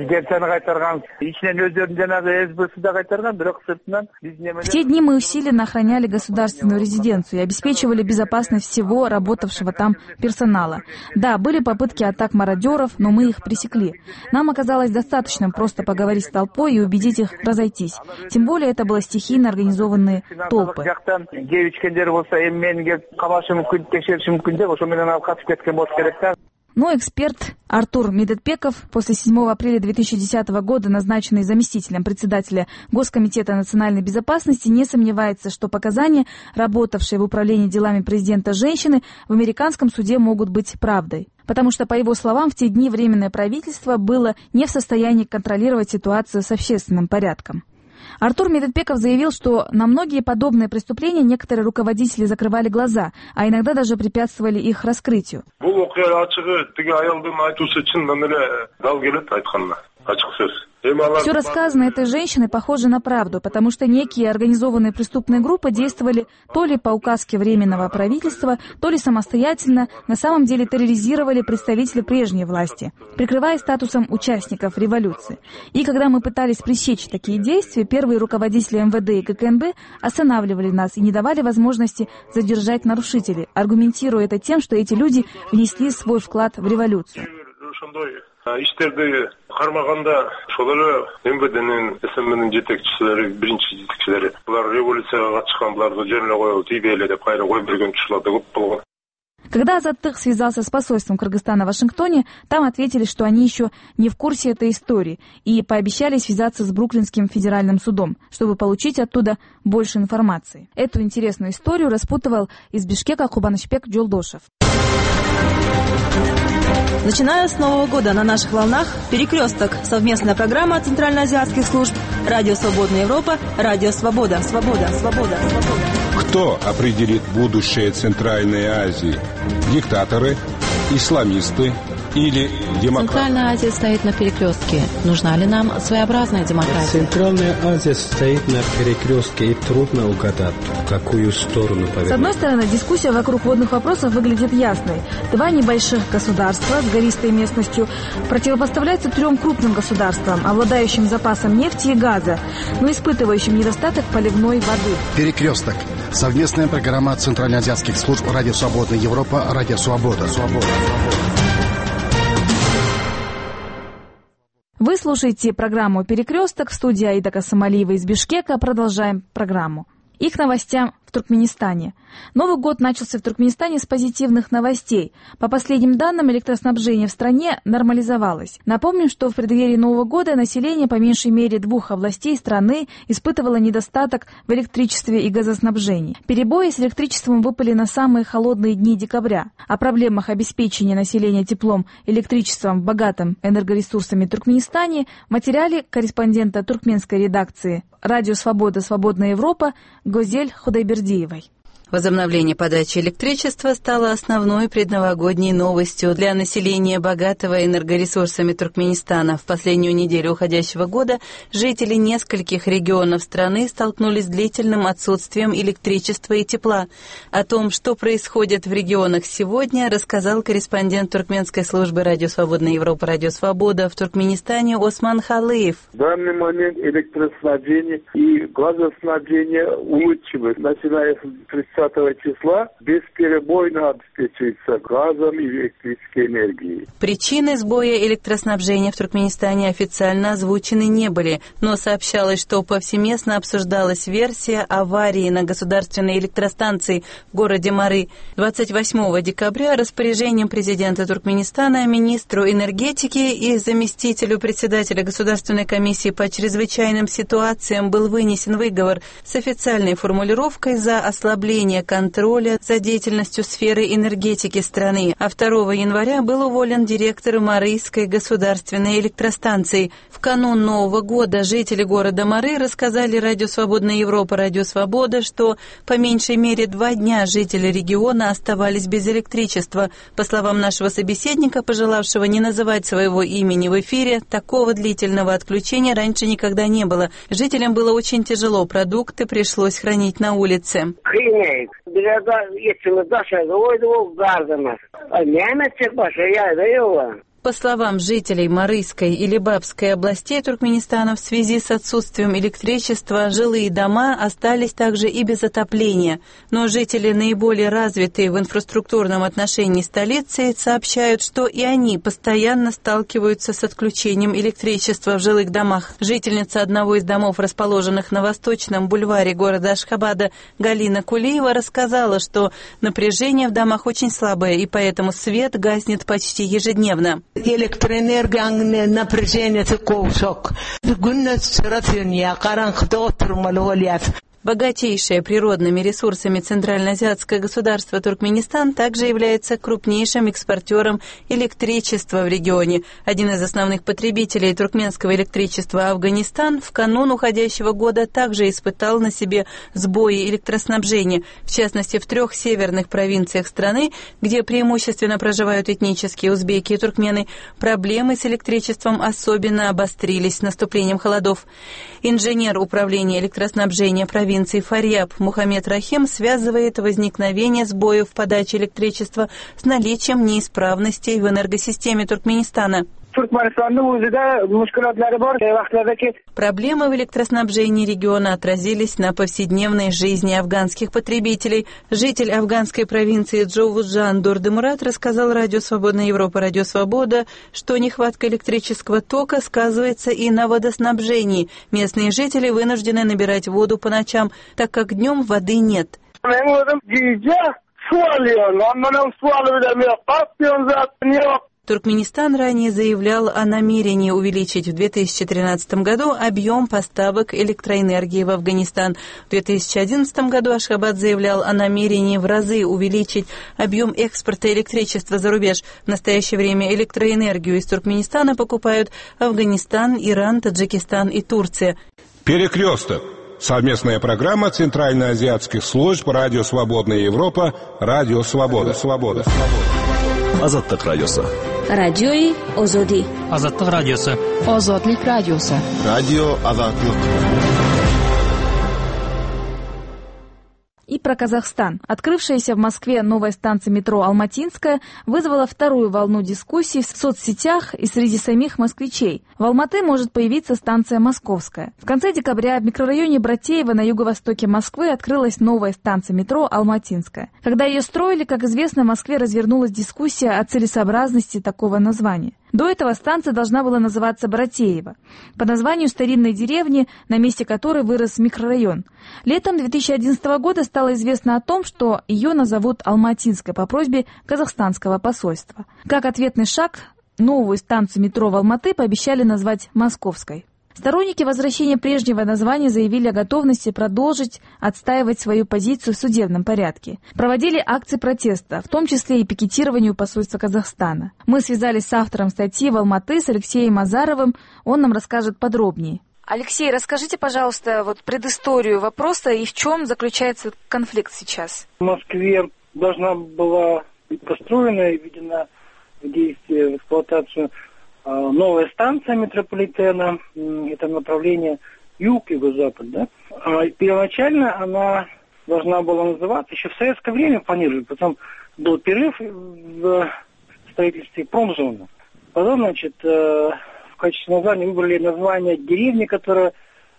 дни мы усиленно охраняли государственную резиденцию и обеспечивали безопасность всего работавшего там персонала. Да, были попытки атак мародеров, но мы их пресекли. Нам оказалось достаточным просто поговорить с толпой и убедить их разойтись. Тем более это были стихийно организованные толпы. Но эксперт Артур Медетбеков, после 7 апреля 2010 года назначенный заместителем председателя Госкомитета национальной безопасности, не сомневается, что показания, работавшие в управлении делами президента женщины, в американском суде могут быть правдой. Потому что, по его словам, в те дни Временное правительство было не в состоянии контролировать ситуацию с общественным порядком. Артур Медетбеков заявил, что на многие подобные преступления некоторые руководители закрывали глаза, а иногда даже препятствовали их раскрытию. Все рассказанное этой женщиной похоже на правду, потому что некие организованные преступные группы действовали то ли по указке Временного правительства, то ли самостоятельно, на самом деле терроризировали представителей прежней власти, прикрываясь статусом участников революции. И когда мы пытались пресечь такие действия, первые руководители МВД и ГКНБ останавливали нас и не давали возможности задержать нарушителей, аргументируя это тем, что эти люди внесли свой вклад в революцию. Кармаганда ошол эле МВДнин, СМНин жетекчилери, биринчи жетекчилери булар революцияга катышкан, буларды жөн эле коюп тийбейли деп кайра коюп берген учурлар да көп болгон. Когда Азаттык связался с посольством Кыргызстана в Вашингтоне, там ответили, что они еще не в курсе этой истории и пообещали связаться с Бруклинским федеральным судом, чтобы получить оттуда больше информации. Эту интересную историю распутывал из Бишкека Кубанычбек Жолдошев. Начиная с Нового года на наших волнах «Перекресток» — совместная программа центральноазиатских служб «Радио Свободная Европа», «Радио Свобода». Свобода, свобода, свобода. Кто определит будущее Центральной Азии? Диктаторы, исламисты или демократы? Центральная Азия стоит на перекрестке. Нужна ли нам своеобразная демократия? Центральная Азия стоит на перекрестке, и трудно угадать, в какую сторону повернуть. С одной стороны, дискуссия вокруг водных вопросов выглядит ясной. Два небольших государства с гористой местностью противопоставляются трем крупным государствам, обладающим запасом нефти и газа, но испытывающим недостаток поливной воды. Перекресток. Совместная программа центральноазиатских служб «Радио Свободная Европа», «Радио Свобода». Вы слушаете программу «Перекресток», в студии Аида Касамалиева из Бишкека. Продолжаем программу. И к новостям в Туркменистане. Новый год начался в Туркменистане с позитивных новостей. По последним данным, электроснабжение в стране нормализовалось. Напомним, что в преддверии Нового года население по меньшей мере 2 областей страны испытывало недостаток в электричестве и газоснабжении. Перебои с электричеством выпали на самые холодные дни декабря. О проблемах обеспечения населения теплом и электричеством в богатом энергоресурсами Туркменистане в материале корреспондента туркменской редакции «Радио Свобода. Свободная Европа» Гозель Худайбердиевой. Возобновление подачи электричества стало основной предновогодней новостью для населения богатого энергоресурсами Туркменистана. В последнюю неделю уходящего года жители нескольких регионов страны столкнулись с длительным отсутствием электричества и тепла. О том, что происходит в регионах сегодня, рассказал корреспондент туркменской службы «Радио Свободная Европа», «Радио Свобода» в Туркменистане Осман Халыев. В данный момент электроснабжение и газоснабжение улучшилось. Начиная с 30 числа бесперебойно обеспечивается газом и электрической энергией. Причины сбоя электроснабжения в Туркменистане официально озвучены не были, но сообщалось, что повсеместно обсуждалась версия аварии на государственной электростанции в городе Мары. 28 декабря распоряжением президента Туркменистана министру энергетики и заместителю председателя Государственной комиссии по чрезвычайным ситуациям был вынесен выговор с официальной формулировкой за ослабление контроля за деятельностью сферы энергетики страны, а 2 января был уволен директор Марийской государственной электростанции. В канун Нового года жители города Мары рассказали Радио Свободная Европа, Радио Свобода, что по меньшей мере 2 дня жители региона оставались без электричества. По словам нашего собеседника, пожелавшего не называть своего имени в эфире, такого длительного отключения раньше никогда не было. Жителям было очень тяжело, продукты пришлось хранить на улице. По словам жителей Марийской и Лебабской областей Туркменистана, в связи с отсутствием электричества жилые дома остались также и без отопления. Но жители, наиболее развитые в инфраструктурном отношении столицы, сообщают, что и они постоянно сталкиваются с отключением электричества в жилых домах. Жительница одного из домов, расположенных на восточном бульваре города Ашхабада, Галина Кулиева рассказала, что напряжение в домах очень слабое, и поэтому свет гаснет почти ежедневно. Электроэнергия напряжение шок. Богатейшее природными ресурсами центральноазиатское государство Туркменистан также является крупнейшим экспортером электричества в регионе. Один из основных потребителей туркменского электричества, Афганистан, в канун уходящего года также испытал на себе сбои электроснабжения. В частности, в 3 северных провинциях страны, где преимущественно проживают этнические узбеки и туркмены, проблемы с электричеством особенно обострились с наступлением холодов. Инженер управления электроснабжения провинции Фарьяб Мухаммед Рахим связывает возникновение сбоев в подаче электричества с наличием неисправностей в энергосистеме Туркменистана. Проблемы в электроснабжении региона отразились на повседневной жизни афганских потребителей. Житель афганской провинции Джоуджан Дурдемурат рассказал Радио Свободная Европа, Радио Свобода, что нехватка электрического тока сказывается и на водоснабжении. Местные жители вынуждены набирать воду по ночам, так как днем воды нет. Туркменистан ранее заявлял о намерении увеличить в 2013 году объем поставок электроэнергии в Афганистан. В 2011 году Ашхабад заявлял о намерении в разы увеличить объем экспорта электричества за рубеж. В настоящее время электроэнергию из Туркменистана покупают Афганистан, Иран, Таджикистан и Турция. Перекресток. Совместная программа Центральноазиатских служб Радио Свободная Европа, Радио Свобода. Азаттык радиосы. Радиои Озоди. Азаттык радиосы. Озодлик радиосы. Радио Азаттык. И про Казахстан. Открывшаяся в Москве новая станция метро «Алматинская» вызвала вторую волну дискуссий в соцсетях и среди самих москвичей. В Алматы может появиться станция «Московская». В конце декабря в микрорайоне Братеево на юго-востоке Москвы открылась новая станция метро «Алматинская». Когда ее строили, как известно, в Москве развернулась дискуссия о целесообразности такого названия. До этого станция должна была называться Братеево, по названию старинной деревни, на месте которой вырос микрорайон. Летом 2011 года стало известно о том, что ее назовут Алматинской по просьбе казахстанского посольства. Как ответный шаг, новую станцию метро в Алматы пообещали назвать Московской. Сторонники возвращения прежнего названия заявили о готовности продолжить отстаивать свою позицию в судебном порядке. Проводили акции протеста, в том числе и пикетированию посольства Казахстана. Мы связались с автором статьи в Алматы, с Алексеем Азаровым. Он нам расскажет подробнее. Алексей, расскажите, пожалуйста, предысторию вопроса и в чем заключается конфликт сейчас? В Москве должна была быть построена и введена в действие, в эксплуатацию новая станция метрополитена, это направление юг-юго-запад, да? Первоначально она должна была называться, еще в советское время планировали, потом был перерыв в строительстве промзоны. Потом, в качестве названия выбрали название деревни, которая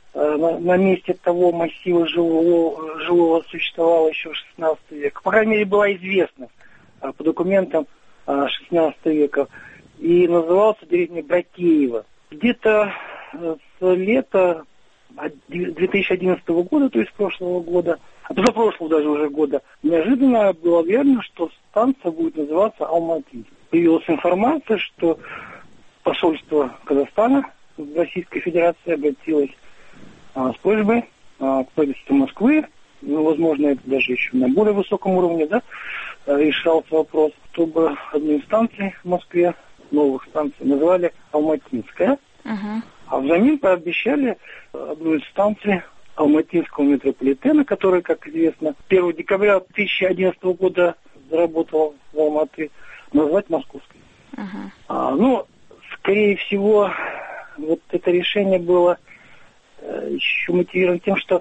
на месте того массива жилого существовало еще в XVI веке. По крайней мере, была известна по документам XVI века. И назывался деревня Братеево. Где-то с лета 2011 года, то есть прошлого года, позапрошлого даже уже года, неожиданно было объявлено, что станция будет называться Алматы. Появилась информация, что посольство Казахстана в Российской Федерации обратилось с просьбой к правительству Москвы, возможно, это даже еще на более высоком уровне, да, решался вопрос, чтобы одну из станций в Москве, новых станций, назвали Алматинская, а взамен пообещали одну из станций Алматинского метрополитена, который, как известно, 1 декабря 2011 года заработал в Алматы, назвать Московской. Скорее всего, вот это решение было еще мотивировано тем, что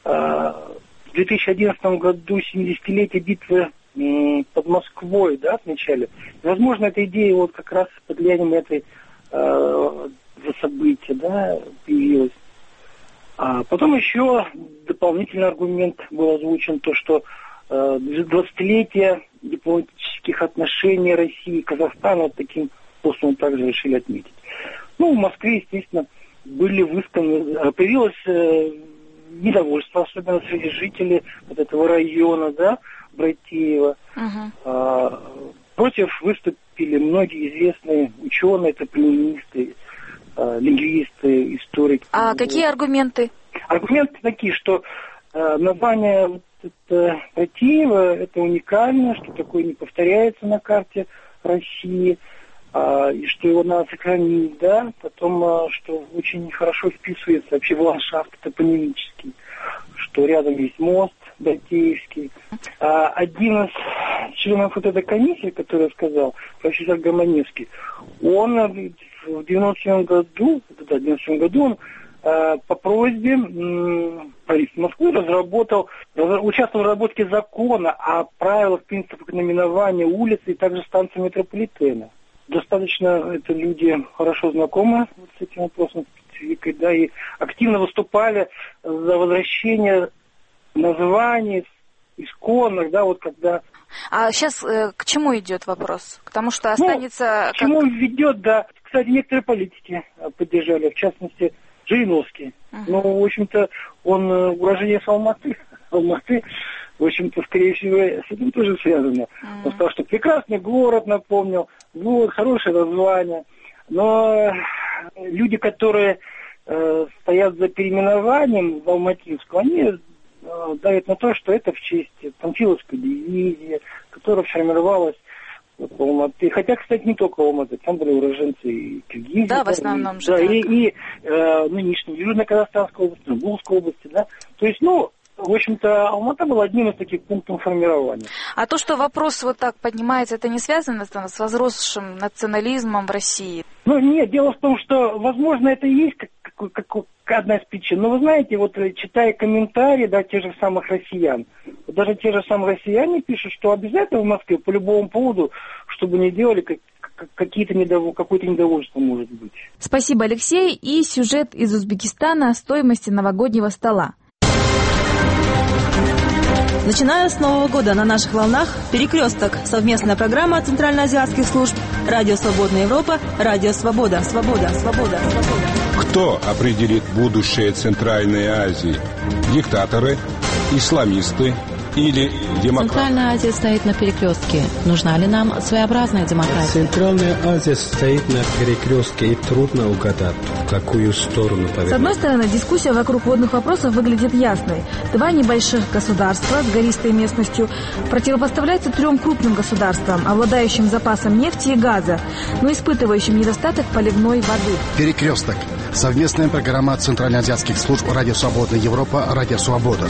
в 2011 году 70-летие битвы под Москвой, да, отмечали. И, возможно, эта идея вот как раз под влиянием этой события, да, появилась. А потом еще дополнительный аргумент был озвучен, то, что 20-летие дипломатических отношений России и Казахстана вот таким способом также решили отметить. В Москве, естественно, появилось недовольство, особенно среди жителей вот этого района, да, Братеева. Против выступили многие известные ученые, топонимисты, лингвисты, историки. А какие аргументы? Аргументы такие, что название Братеева это уникально, что такое не повторяется на карте России, и что его надо сохранить, да, потом, что очень хорошо вписывается вообще в ландшафт топонимический, что рядом есть мост Братеевский. Один из членов вот этой комиссии, который я сказал, профессор Гомоневский, он в 97 году он по просьбе правительства Москвы участвовал в разработке закона о правилах, принципах наименования улиц и также станции метрополитена. Достаточно это люди хорошо знакомы с этим вопросом, спецификой, да, и активно выступали за возвращение названий исконных, да, вот когда... А сейчас к чему идет вопрос? К тому, что останется... К чему ведет, да. Кстати, некоторые политики поддержали, в частности, Жириновский. В общем-то, он уроженец Алматы. В общем-то, скорее всего, с этим тоже связано. Он сказал, что прекрасный город, напомнил, хорошее название. Но люди, которые стоят за переименованием в Алматинскую, они давят на то, что это в честь Панфиловской дивизии, которая формировалась в Алматы. Хотя, кстати, не только в Алматы, там были уроженцы и Киргизии. Да, в основном же. Да, и нынешней Южно-Казахстанской области, Гулской области, да. То есть, в общем-то, Алмата был одним из таких пунктов формирования. А то, что вопрос вот так поднимается, это не связано с возросшим национализмом в России? Нет, дело в том, что, возможно, это и есть как одна из причин. Но вы знаете, вот читая комментарии, да, тех же самых россиян, даже те же самые россияне пишут, что обязательно в Москве по любому поводу, чтобы не делали какое-то недовольство может быть. Спасибо, Алексей. И сюжет из Узбекистана о стоимости новогоднего стола. Начиная с Нового года на наших волнах «Перекресток» — совместная программа Центральноазиатских служб «Радио Свободная Европа», «Радио Свобода». Кто определит будущее Центральной Азии? Диктаторы, исламисты или демократы? Центральная Азия стоит на перекрестке. Нужна ли нам своеобразная демократия? Центральная Азия стоит на перекрестке, и трудно угадать, в какую сторону повернуть. С одной стороны, дискуссия вокруг водных вопросов выглядит ясной. Два небольших государства с гористой местностью противопоставляются трем крупным государствам, обладающим запасом нефти и газа, но испытывающим недостаток поливной воды. Перекресток. Совместная программа Центральноазиатских служб «Радио Свободная Европа», «Радио Свобода».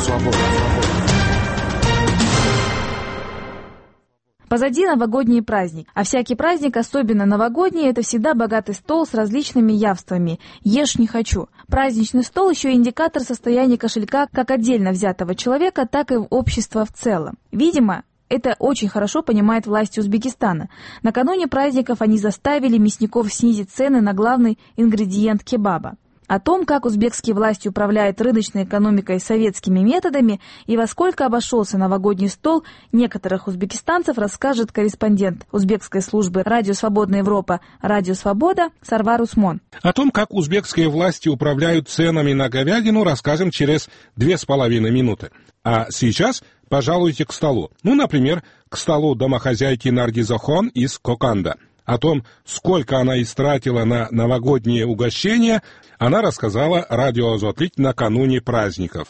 Позади новогодний праздник. А всякий праздник, особенно новогодний, это всегда богатый стол с различными явствами. Ешь не хочу. Праздничный стол еще и индикатор состояния кошелька как отдельно взятого человека, так и общества в целом. Видимо, это очень хорошо понимает власти Узбекистана. Накануне праздников они заставили мясников снизить цены на главный ингредиент кебаба. О том, как узбекские власти управляют рыночной экономикой советскими методами и во сколько обошелся новогодний стол некоторых узбекистанцев, расскажет корреспондент узбекской службы «Радио Свободная Европа» «Радио Свобода» Сарвар Усмон. О том, как узбекские власти управляют ценами на говядину, расскажем через 2,5 минуты. А сейчас пожалуйте к столу. Например, к столу домохозяйки Наргизахон из Коканда. О том, сколько она истратила на новогодние угощения, она рассказала радио «Азотлик» накануне праздников.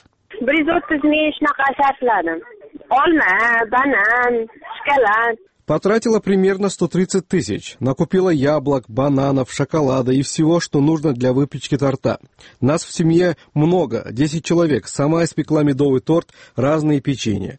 Потратила примерно 130 тысяч. Накупила яблок, бананов, шоколада и всего, что нужно для выпечки торта. Нас в семье много, 10 человек. Сама испекла медовый торт, разные печенья.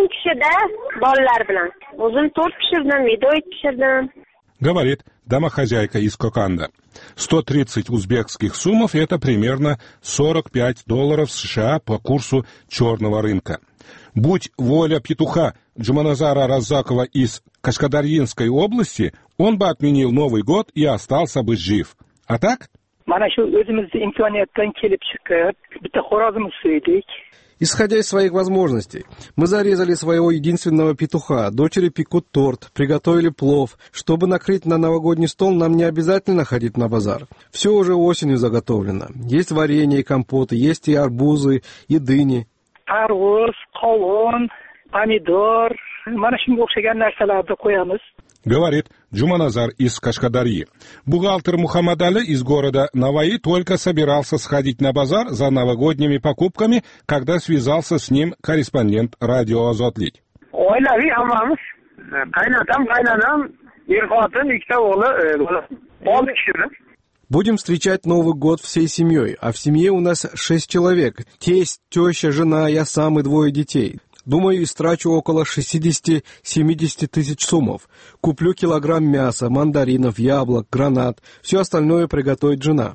Говорит домохозяйка из Коканда. 130 узбекских сумов – это примерно $45 США по курсу черного рынка. Будь воля петуха Джуманазара Раззакова из Кашкадарьинской области, он бы отменил Новый год и остался бы жив. А так? Исходя из своих возможностей, мы зарезали своего единственного петуха, дочери пекут торт, приготовили плов. Чтобы накрыть на новогодний стол, нам не обязательно ходить на базар. Все уже осенью заготовлено. Есть варенье и компоты, есть и арбузы, и дыни. Арбуз, кавун, помидор, говорит Джуманазар из Кашкадарьи. Бухгалтер Мухаммад Али из города Наваи только собирался сходить на базар за новогодними покупками, когда связался с ним корреспондент радио «Азотлик». Будем встречать Новый год всей семьей, а в семье у нас 6 человек. Тесть, теща, жена, я сам и 2 детей. Думаю, истрачу около 60-70 тысяч сумов. Куплю килограмм мяса, мандаринов, яблок, гранат. Все остальное приготовит жена.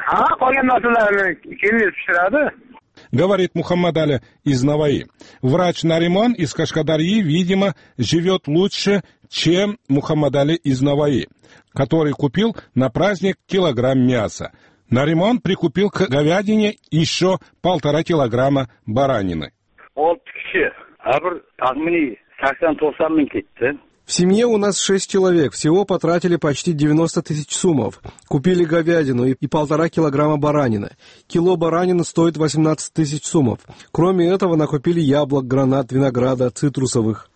Говорит Мухаммад Али из Наваи. Врач Нариман из Кашкадарьи, видимо, живет лучше, чем Мухаммад Али из Наваи, который купил на праздник килограмм мяса. Нариман прикупил к говядине еще 1,5 килограмма баранины. В семье у нас 6 человек. Всего потратили почти 90 тысяч сумов. Купили говядину и 1,5 килограмма баранины. Кило баранины стоит 18 тысяч сумов. Кроме этого, накупили яблок, гранат, винограда, цитрусовых.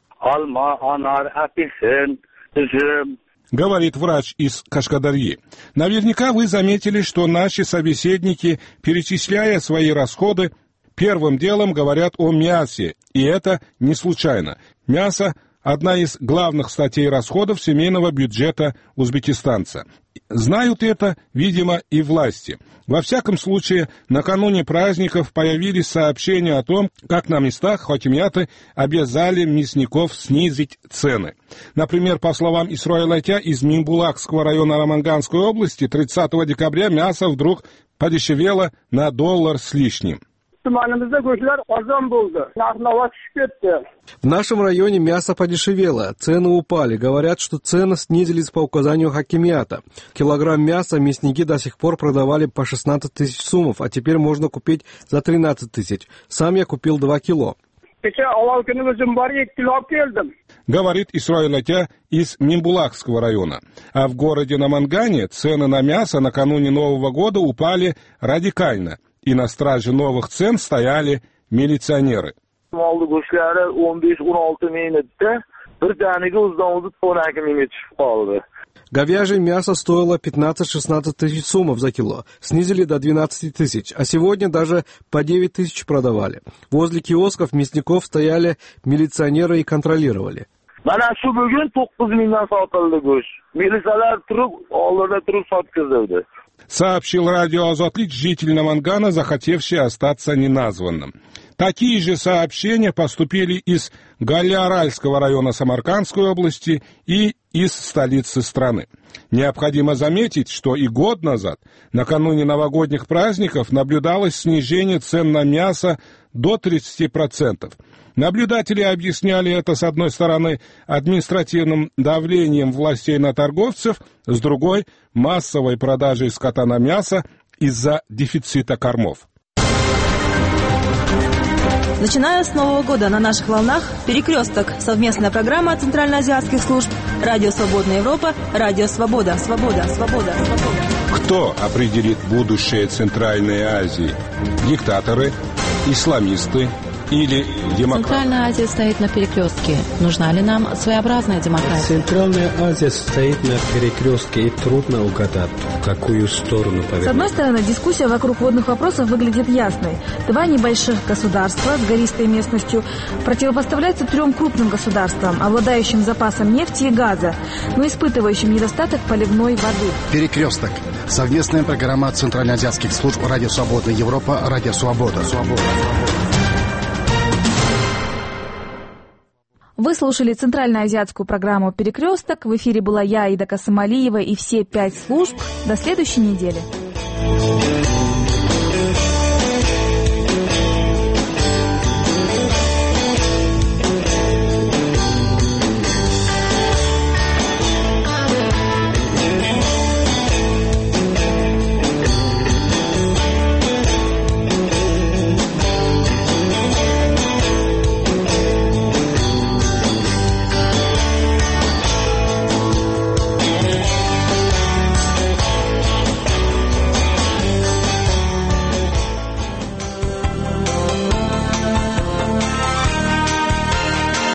Говорит врач из Кашкадарьи. Наверняка вы заметили, что наши собеседники, перечисляя свои расходы, первым делом говорят о мясе, и это не случайно. Мясо – одна из главных статей расходов семейного бюджета узбекистанца. Знают это, видимо, и власти. Во всяком случае, накануне праздников появились сообщения о том, как на местах хакимияты обязали мясников снизить цены. Например, по словам Исроилатя из Минбулакского района Раманганской области, 30 декабря мясо вдруг подешевело на $1 с лишним. В нашем районе мясо подешевело, цены упали. Говорят, что цены снизились по указанию хакимията. Килограмм мяса мясники до сих пор продавали по 16 тысяч сумов, а теперь можно купить за 13 тысяч. Сам я купил 2 кило. Говорит Исроилатя из Минбулакского района. А в городе Намангане цены на мясо накануне Нового года упали радикально. И на страже новых цен стояли милиционеры. Говяжье мясо стоило 15-16 тысяч сумов за кило. Снизили до 12 тысяч, а сегодня даже по 9 тысяч продавали. Возле киосков мясников стояли милиционеры и контролировали. Сообщил радио «Азотлик» житель Намангана, захотевший остаться неназванным. Такие же сообщения поступили из Галлиаральского района Самаркандской области и из столицы страны. Необходимо заметить, что и год назад, накануне новогодних праздников, наблюдалось снижение цен на мясо до 30%. Наблюдатели объясняли это, с одной стороны, административным давлением властей на торговцев, с другой – массовой продажей скота на мясо из-за дефицита кормов. Начиная с Нового года на наших волнах «Перекресток» — совместная программа центральноазиатских служб «Радио Свободная Европа», «Радио Свобода». Свобода, свобода, свобода. Кто определит будущее Центральной Азии? Диктаторы, исламисты или демократы? Центральная Азия стоит на перекрестке. Нужна ли нам своеобразная демократия? Центральная Азия стоит на перекрестке, и трудно угадать, в какую сторону повернуть. С одной стороны, дискуссия вокруг водных вопросов выглядит ясной. Два небольших государства с гористой местностью противопоставляются трем крупным государствам, обладающим запасом нефти и газа, но испытывающим недостаток поливной воды. Перекресток. Совместная программа центральноазиатских служб «Радио Свободная Европа», «Радио Свобода». Вы слушали центральноазиатскую программу «Перекресток». В эфире была я, Аида Касымалиева, и все 5 служб. До следующей недели.